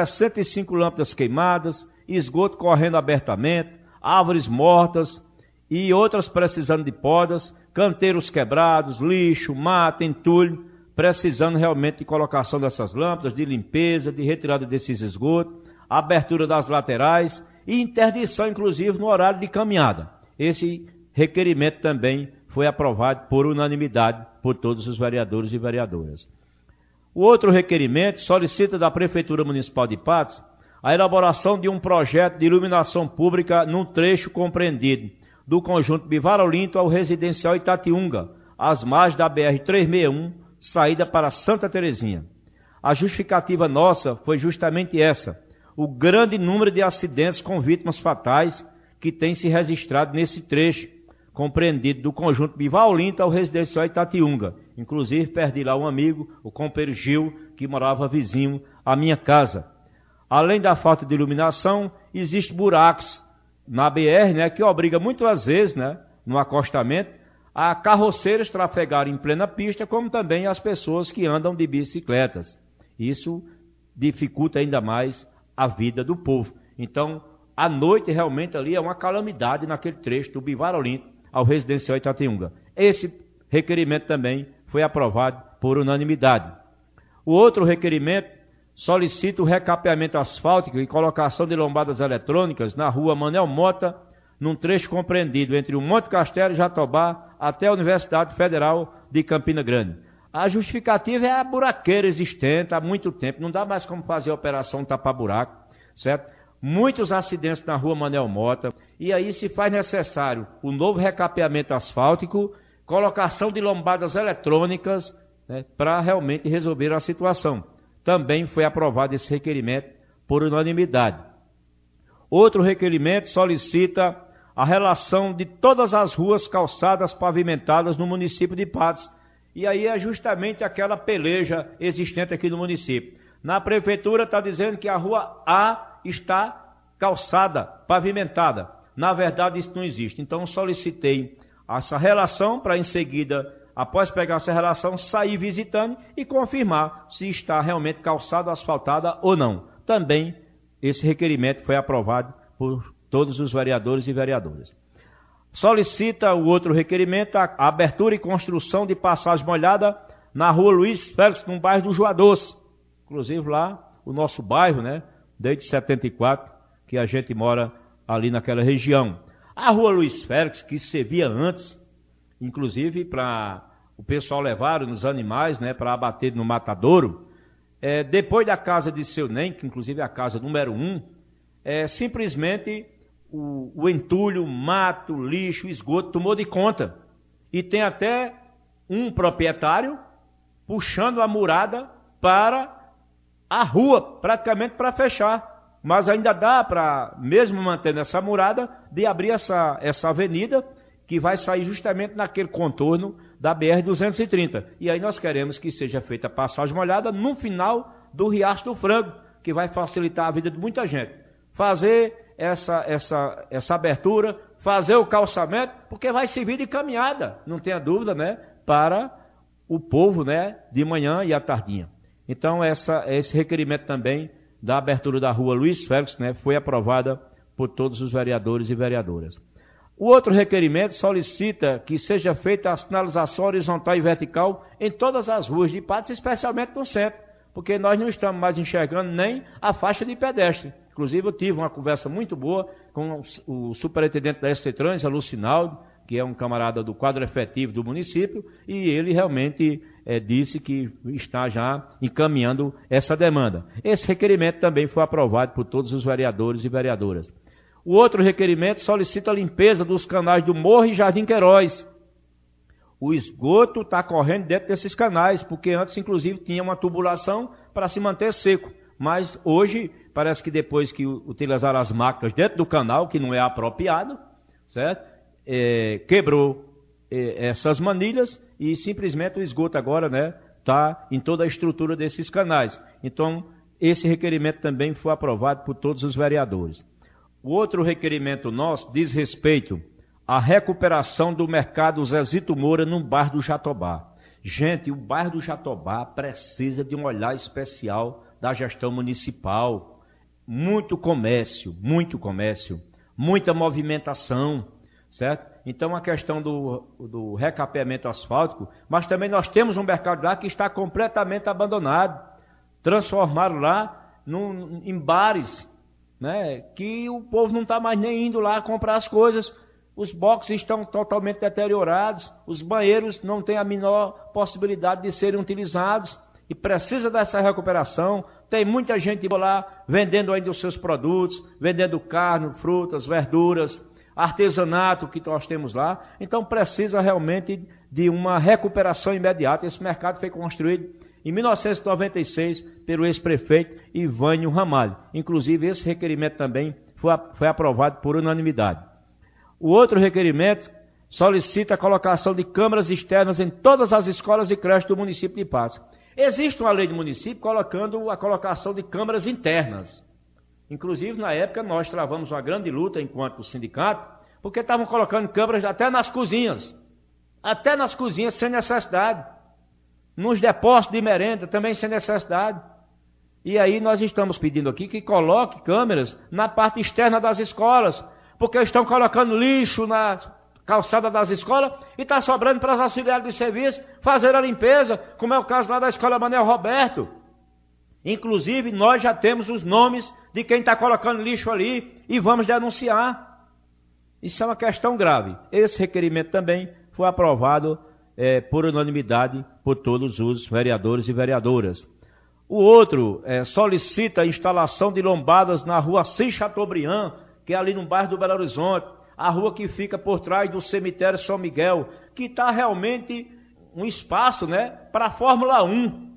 65 lâmpadas queimadas, esgoto correndo abertamente, árvores mortas e outras precisando de podas, canteiros quebrados, lixo, mato, entulho, precisando realmente de colocação dessas lâmpadas, de limpeza, de retirada desses esgotos, abertura das laterais e interdição, inclusive, no horário de caminhada. Esse requerimento também foi aprovado por unanimidade por todos os vereadores e vereadoras. O outro requerimento solicita da Prefeitura Municipal de Patos a elaboração de um projeto de iluminação pública num trecho compreendido do conjunto Bivar Olinto ao residencial Itatiunga, às margens da BR-361, saída para Santa Terezinha. A justificativa nossa foi justamente essa: o grande número de acidentes com vítimas fatais que tem se registrado nesse trecho, compreendido do conjunto Bivar Olinto ao residencial Itatiunga. Inclusive, perdi lá um amigo, o companheiro Gil, que morava vizinho à minha casa. Além da falta de iluminação, existem buracos na BR, que obriga muitas vezes, no acostamento, a carroceiros trafegarem em plena pista, como também as pessoas que andam de bicicletas. Isso dificulta ainda mais a vida do povo. Então, à noite, realmente, ali é uma calamidade naquele trecho do Bivar Olinto ao residencial Itatiunga. Esse requerimento também foi aprovado por unanimidade. O outro requerimento solicita o recapeamento asfáltico e colocação de lombadas eletrônicas na rua Manuel Mota, num trecho compreendido entre o Monte Castelo e Jatobá até a Universidade Federal de Campina Grande. A justificativa é a buraqueira existente há muito tempo, não dá mais como fazer a operação tapa-buraco, certo? Muitos acidentes na rua Manuel Mota, e aí se faz necessário o novo recapeamento asfáltico, colocação de lombadas eletrônicas, para realmente resolver a situação. Também foi aprovado esse requerimento por unanimidade. Outro requerimento solicita a relação de todas as ruas calçadas pavimentadas no município de Patos. E aí é justamente aquela peleja existente aqui no município. Na prefeitura está dizendo que a rua A está calçada, pavimentada. Na verdade, isso não existe. Então, solicitei essa relação para, em seguida, após pegar essa relação, sair visitando e confirmar se está realmente calçada, asfaltada ou não. Também esse requerimento foi aprovado por todos os vereadores e vereadoras. Solicita o outro requerimento a abertura e construção de passagem molhada na rua Luiz Félix, no bairro do Jua Doce. Inclusive lá, o nosso bairro, desde 74, que a gente mora ali naquela região. A rua Luiz Félix, que servia antes, inclusive para o pessoal levar os animais, para abater no matadouro, depois da casa de seu Nem, que inclusive é a casa número 1, simplesmente o entulho, mato, lixo, esgoto tomou de conta. E tem até um proprietário puxando a murada para a rua, praticamente para fechar. Mas ainda dá para, mesmo mantendo essa murada, de abrir essa avenida que vai sair justamente naquele contorno da BR-230. E aí nós queremos que seja feita a passagem molhada no final do Riacho do Frango, que vai facilitar a vida de muita gente. Fazer essa abertura, fazer o calçamento, porque vai servir de caminhada, não tenha dúvida, para o povo, de manhã e à tardinha. Então, esse requerimento também da abertura da rua Luiz Félix, foi aprovada por todos os vereadores e vereadoras. O outro requerimento solicita que seja feita a sinalização horizontal e vertical em todas as ruas de Patos, especialmente no centro, porque nós não estamos mais enxergando nem a faixa de pedestre. Inclusive, eu tive uma conversa muito boa com o superintendente da SC Trans, Lucinaldo, que é um camarada do quadro efetivo do município, e ele realmente disse que está já encaminhando essa demanda. Esse requerimento também foi aprovado por todos os vereadores e vereadoras. O outro requerimento solicita a limpeza dos canais do Morro e Jardim Queiroz. O esgoto está correndo dentro desses canais, porque antes, inclusive, tinha uma tubulação para se manter seco. Mas hoje, parece que depois que utilizaram as máquinas dentro do canal, que não é apropriado, certo? Quebrou essas manilhas e simplesmente o esgoto agora, né, está em toda a estrutura desses canais. Então, esse requerimento também foi aprovado por todos os vereadores. O outro requerimento nosso diz respeito à recuperação do mercado Zezito Moura no bairro do Jatobá. Gente, o bairro do Jatobá precisa de um olhar especial da gestão municipal. Muito comércio, muita movimentação, certo? Então, a questão do recapeamento asfáltico, mas também nós temos um mercado lá que está completamente abandonado. Transformaram lá em bares, né, que o povo não está mais nem indo lá comprar as coisas. Os boxes estão totalmente deteriorados, os banheiros não têm a menor possibilidade de serem utilizados e precisa dessa recuperação. Tem muita gente lá vendendo ainda os seus produtos, vendendo carne, frutas, verduras, artesanato que nós temos lá. Então precisa realmente de uma recuperação imediata. Esse mercado foi construído em 1996 pelo ex-prefeito Ivânio Ramalho. Inclusive esse requerimento também foi aprovado por unanimidade. O outro requerimento solicita a colocação de câmeras externas em todas as escolas e creches do município de Patos. Existe uma lei do município colocando a colocação de câmeras internas. Inclusive, na época, nós travamos uma grande luta enquanto sindicato, porque estavam colocando câmeras até nas cozinhas sem necessidade. Nos depósitos de merenda também sem necessidade. E aí nós estamos pedindo aqui que coloque câmeras na parte externa das escolas, porque estão colocando lixo na calçada das escolas e está sobrando para os auxiliares de serviço fazer a limpeza, como é o caso lá da escola Manuel Roberto. Inclusive, nós já temos os nomes de quem está colocando lixo ali e vamos denunciar. Isso é uma questão grave. Esse requerimento também foi aprovado por unanimidade por todos os vereadores e vereadoras. O outro solicita a instalação de lombadas na rua Assis Chateaubriand, que é ali no bairro do Belo Horizonte, a rua que fica por trás do cemitério São Miguel, que está realmente um espaço, né, para a Fórmula 1.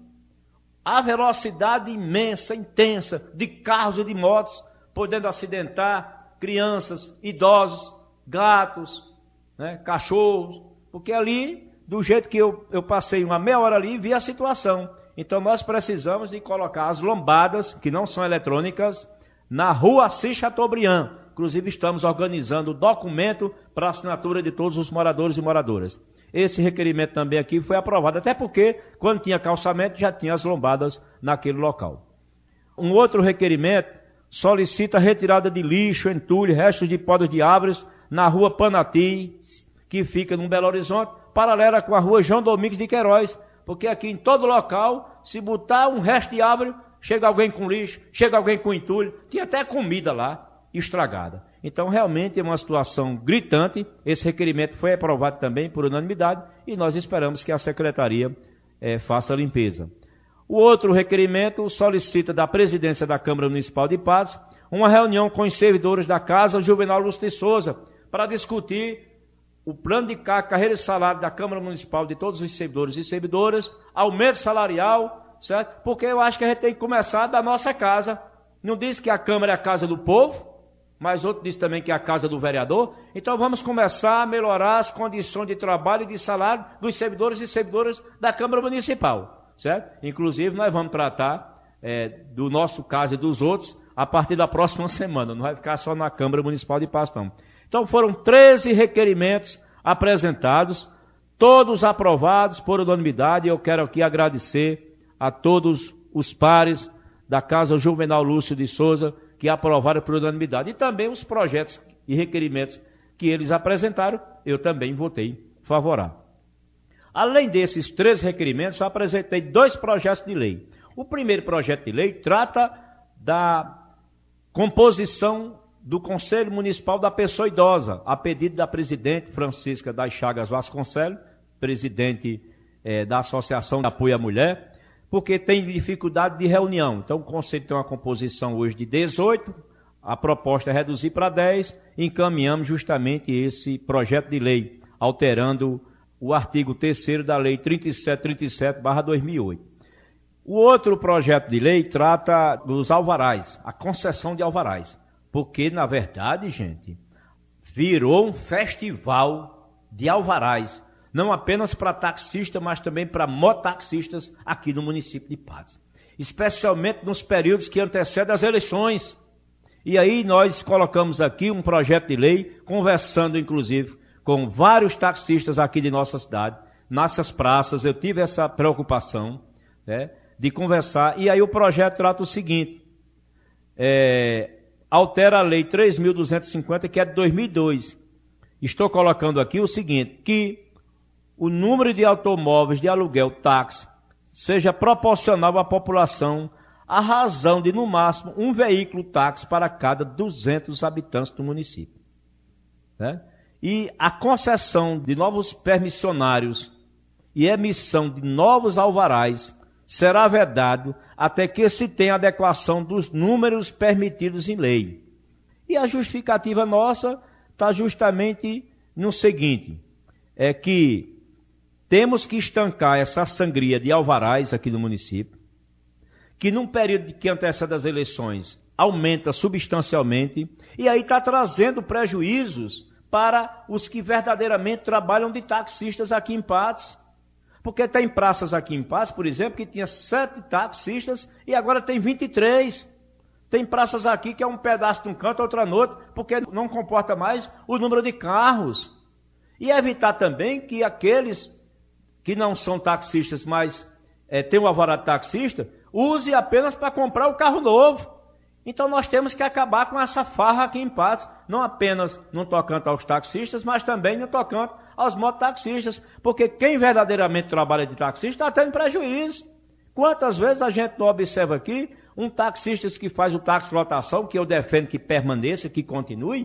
A velocidade imensa, intensa, de carros e de motos, podendo acidentar crianças, idosos, gatos, né, cachorros, porque ali, do jeito que eu passei uma meia hora ali, vi a situação. Então nós precisamos de colocar as lombadas, que não são eletrônicas, na rua Assis Chateaubriand. Inclusive estamos organizando o documento para assinatura de todos os moradores e moradoras. Esse requerimento também aqui foi aprovado, até porque quando tinha calçamento já tinha as lombadas naquele local. Um outro requerimento solicita a retirada de lixo, entulho, restos de podas de árvores na rua Panati, que fica no Belo Horizonte, paralela com a rua João Domingos de Queiroz, porque aqui em todo local, se botar um resto de árvore, chega alguém com lixo, chega alguém com entulho, tinha até comida lá estragada. Então realmente é uma situação gritante. Esse requerimento foi aprovado também por unanimidade e nós esperamos que a secretaria faça a limpeza. O outro requerimento solicita da presidência da Câmara Municipal de Patos uma reunião com os servidores da Casa Juvenal Lúcio de Souza para discutir o plano de carreira e salário da Câmara Municipal de todos os servidores e servidoras, aumento salarial, certo? Porque eu acho que a gente tem que começar da nossa casa. Não diz que a Câmara é a casa do povo, mas outro diz também que é a casa do vereador. Então vamos começar a melhorar as condições de trabalho e de salário dos servidores e servidoras da Câmara Municipal, certo? Inclusive nós vamos tratar do nosso caso e dos outros a partir da próxima semana. Não vai ficar só na Câmara Municipal de Patos, não. Então foram 13 requerimentos apresentados, todos aprovados por unanimidade. Eu quero aqui agradecer a todos os pares da Casa Juvenal Lúcio de Souza que aprovaram por unanimidade. E também os projetos e requerimentos que eles apresentaram, eu também votei favorável. Além desses 13 requerimentos, eu apresentei 2 projetos de lei. O primeiro projeto de lei trata da composição do Conselho Municipal da Pessoa Idosa, a pedido da presidente Francisca das Chagas Vasconcelos, presidente da Associação de Apoio à Mulher, porque tem dificuldade de reunião. Então o Conselho tem uma composição hoje de 18, a proposta é reduzir para 10, encaminhamos justamente esse projeto de lei, alterando o artigo 3º da Lei 3737/2008. O outro projeto de lei trata dos alvarás, a concessão de alvarás, porque, na verdade, gente, virou um festival de alvarás, não apenas para taxistas, mas também para mototaxistas aqui no município de Patos, especialmente nos períodos que antecedem as eleições. E aí nós colocamos aqui um projeto de lei, conversando inclusive com vários taxistas aqui de nossa cidade, nessas praças. Eu tive essa preocupação, né, de conversar, e aí o projeto trata o seguinte: altera a Lei 3.250, que é de 2002. Estou colocando aqui o seguinte, que o número de automóveis de aluguel táxi seja proporcional à população, à razão de, no máximo, um veículo táxi para cada 200 habitantes do município, né? E a concessão de novos permissionários e emissão de novos alvarás será vedado até que se tenha adequação dos números permitidos em lei. E a justificativa nossa está justamente no seguinte, é que temos que estancar essa sangria de alvarás aqui no município, que num período que antecede as eleições aumenta substancialmente, e aí está trazendo prejuízos para os que verdadeiramente trabalham de taxistas aqui em Patos. Porque tem praças aqui em Patos, por exemplo, que tinha 7 taxistas e agora tem 23. Tem praças aqui que é um pedaço de um canto, outra no outro, porque não comporta mais o número de carros. E evitar também que aqueles que não são taxistas, mas têm o alvará de taxista, use apenas para comprar o carro novo. Então nós temos que acabar com essa farra aqui em Patos, não apenas no tocante aos taxistas, mas também no tocante aos mototaxistas, porque quem verdadeiramente trabalha de taxista está tendo prejuízo. Quantas vezes a gente não observa aqui um taxista que faz o táxi lotação, que eu defendo que permaneça, que continue,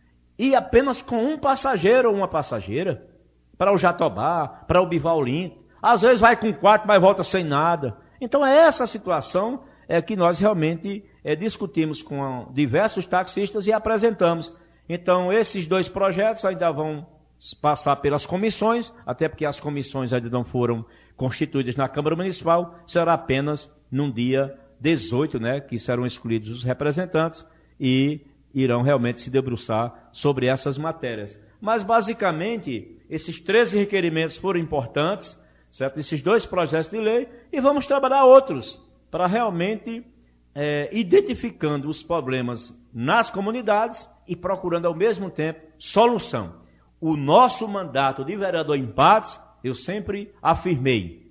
e apenas com um passageiro ou uma passageira, para o Jatobá, para o Bivaulino, às vezes vai com 4, mas volta sem nada. Então é essa situação que nós realmente discutimos com diversos taxistas e apresentamos. Então esses 2 projetos ainda vão passar pelas comissões, até porque as comissões ainda não foram constituídas na Câmara Municipal, será apenas num dia 18, né, que serão escolhidos os representantes e irão realmente se debruçar sobre essas matérias. Mas basicamente, esses 13 requerimentos foram importantes, certo? Esses 2 projetos de lei, e vamos trabalhar outros, para realmente identificando os problemas nas comunidades e procurando ao mesmo tempo solução. O nosso mandato de vereador em Patos, eu sempre afirmei,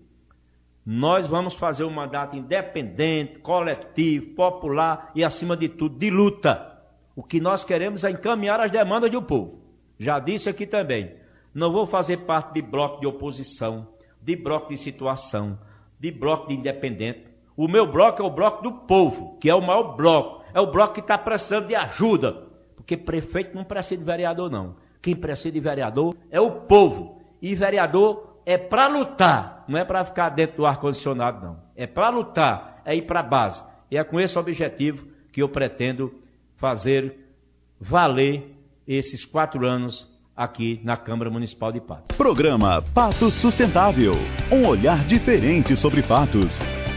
nós vamos fazer um mandato independente, coletivo, popular e, acima de tudo, de luta. O que nós queremos é encaminhar as demandas do povo. Já disse aqui também, não vou fazer parte de bloco de oposição, de bloco de situação, de bloco de independente. O meu bloco é o bloco do povo, que é o maior bloco. É o bloco que está precisando de ajuda. Porque prefeito não precisa de vereador, não. Quem precisa de vereador é o povo. E vereador é para lutar, não é para ficar dentro do ar-condicionado, não. É para lutar, é ir para a base. E é com esse objetivo que eu pretendo fazer valer esses 4 anos aqui na Câmara Municipal de Patos. Programa Patos Sustentável. Um olhar diferente sobre Patos.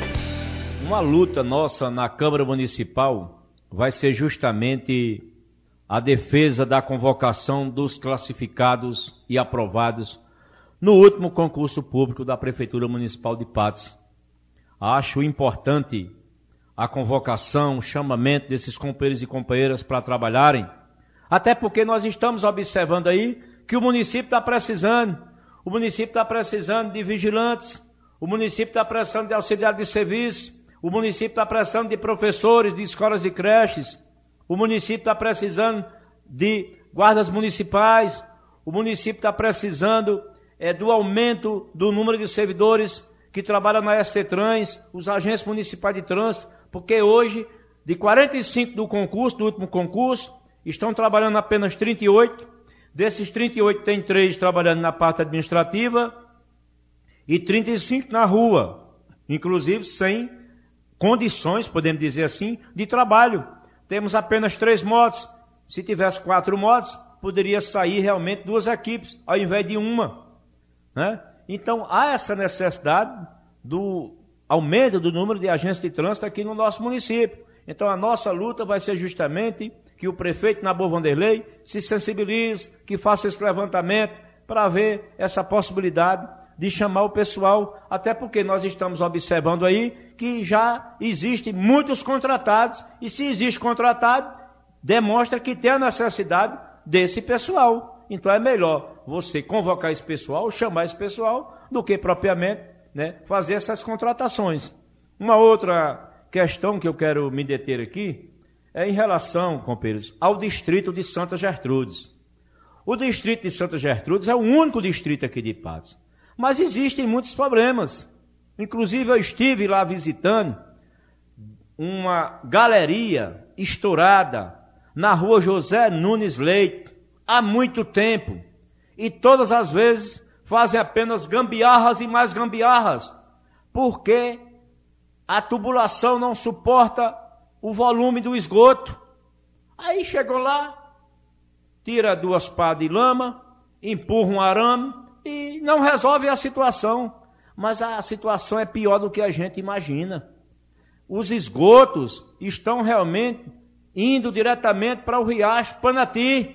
Uma luta nossa na Câmara Municipal vai ser justamente a defesa da convocação dos classificados e aprovados no último concurso público da Prefeitura Municipal de Patos. Acho importante a convocação, o chamamento desses companheiros e companheiras para trabalharem, até porque nós estamos observando aí que o município está precisando. O município está precisando de vigilantes, o município está precisando de auxiliares de serviço, o município está precisando de professores de escolas e creches, o município está precisando de guardas municipais, o município está precisando do aumento do número de servidores que trabalham na SCTrans, os agentes municipais de trânsito, porque hoje, de 45 do concurso, do último concurso, estão trabalhando apenas 38. Desses 38, tem 3 trabalhando na parte administrativa e 35 na rua, inclusive sem condições, podemos dizer assim, de trabalho. Temos apenas 3 motos. Se tivesse 4 motos, poderia sair realmente 2 equipes, ao invés de uma, né? Então, há essa necessidade do aumento do número de agentes de trânsito aqui no nosso município. Então, a nossa luta vai ser justamente que o prefeito Nabor Vanderlei se sensibilize, que faça esse levantamento para ver essa possibilidade de chamar o pessoal, até porque nós estamos observando aí que já existem muitos contratados, e se existe contratado, demonstra que tem a necessidade desse pessoal. Então é melhor você convocar esse pessoal, chamar esse pessoal, do que propriamente, né, fazer essas contratações. Uma outra questão que eu quero me deter aqui é em relação, companheiros, ao distrito de Santa Gertrudes. O distrito de Santa Gertrudes é o único distrito aqui de Patos, mas existem muitos problemas. Inclusive eu estive lá visitando uma galeria estourada na rua José Nunes Leite há muito tempo, e todas as vezes fazem apenas gambiarras e mais gambiarras, porque a tubulação não suporta o volume do esgoto. Aí chegou lá, tira 2 pás de lama, empurra um arame e não resolve a situação. Mas a situação é pior do que a gente imagina. Os esgotos estão realmente indo diretamente para o riacho Panati,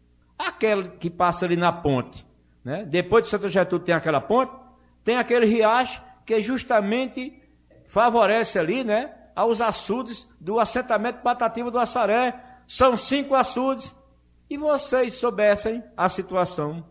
aquele que passa ali na ponte, né? Depois de Santa Gertrudes tem aquela ponte, tem aquele riacho que justamente favorece ali, né, aos açudes do assentamento Patativa do Assaré. São 5 açudes, e vocês soubessem a situação,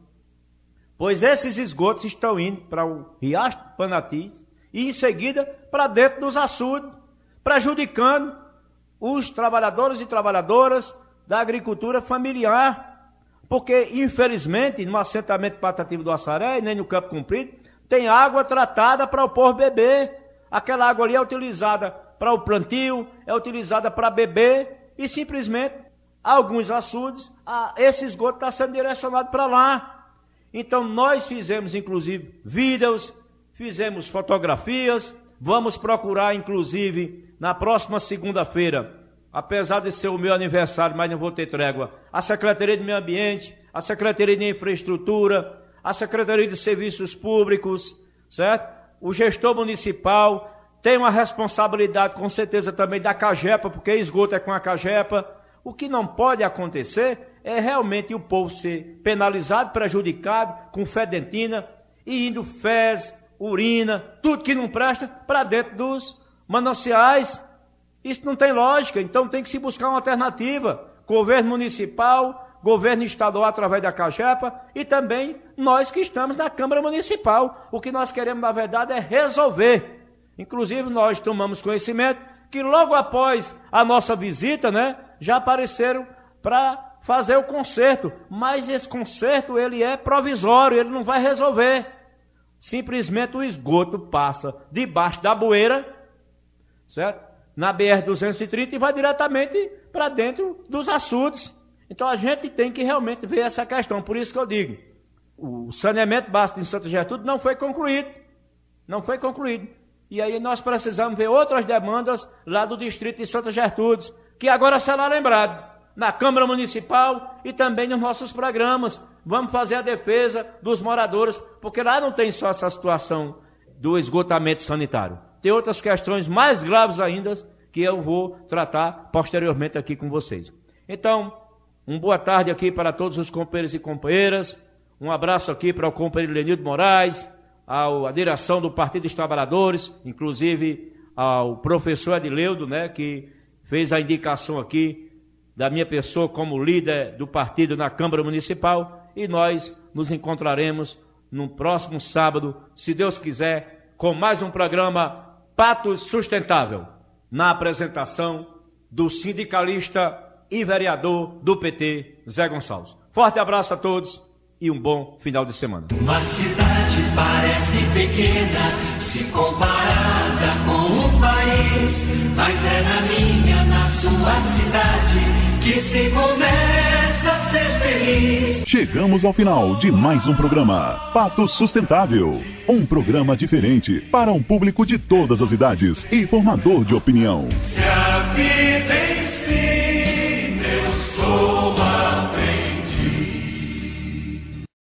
pois esses esgotos estão indo para o riacho Panati e em seguida para dentro dos açudes, prejudicando os trabalhadores e trabalhadoras da agricultura familiar, porque infelizmente no assentamento Patativa do Assaré, nem no Campo Comprido, tem água tratada para o povo beber. Aquela água ali é utilizada para o plantio, é utilizada para beber, e simplesmente alguns açudes, esse esgoto está sendo direcionado para lá. Então nós fizemos inclusive vídeos, fizemos fotografias, vamos procurar inclusive na próxima segunda-feira, apesar de ser o meu aniversário, mas não vou ter trégua, a Secretaria de Meio Ambiente, a Secretaria de Infraestrutura, a Secretaria de Serviços Públicos, certo? O gestor municipal tem uma responsabilidade com certeza também da CAGEPA, porque esgoto é com a CAGEPA. O que não pode acontecer é realmente o povo ser penalizado, prejudicado, com fedentina, e indo fezes, urina, tudo que não presta para dentro dos mananciais. Isso não tem lógica, então tem que se buscar uma alternativa. Governo municipal, governo estadual através da CAGEPA e também nós que estamos na Câmara Municipal. O que nós queremos, na verdade, é resolver. Inclusive, nós tomamos conhecimento que logo após a nossa visita, né, já apareceram para fazer o conserto. Mas esse conserto, ele é provisório, ele não vai resolver. Simplesmente o esgoto passa debaixo da bueira, certo? Na BR-230 e vai diretamente para dentro dos açudes. Então a gente tem que realmente ver essa questão. Por isso que eu digo, o saneamento básico de Santa Gertrudes não foi concluído. Não foi concluído. E aí nós precisamos ver outras demandas lá do distrito de Santa Gertrudes, que agora será lembrado na Câmara Municipal e também nos nossos programas. Vamos fazer a defesa dos moradores, porque lá não tem só essa situação do esgotamento sanitário. Tem outras questões mais graves ainda que eu vou tratar posteriormente aqui com vocês. Então, uma boa tarde aqui para todos os companheiros e companheiras. Um abraço aqui para o companheiro Lenildo Moraes, à direção do Partido dos Trabalhadores, inclusive ao professor Adileudo, né, que fez a indicação aqui da minha pessoa como líder do partido na Câmara Municipal. E nós nos encontraremos no próximo sábado, se Deus quiser, com mais um programa Patos Sustentável, na apresentação do sindicalista e vereador do PT, Zé Gonçalves. Forte abraço a todos e um bom final de semana. Uma cidade parece pequena se comparada com o país, mas é na minha, na sua cidade que se começa a ser feliz. Chegamos ao final de mais um programa Pato Sustentável. Um programa diferente para um público de todas as idades e formador de opinião. Se a vida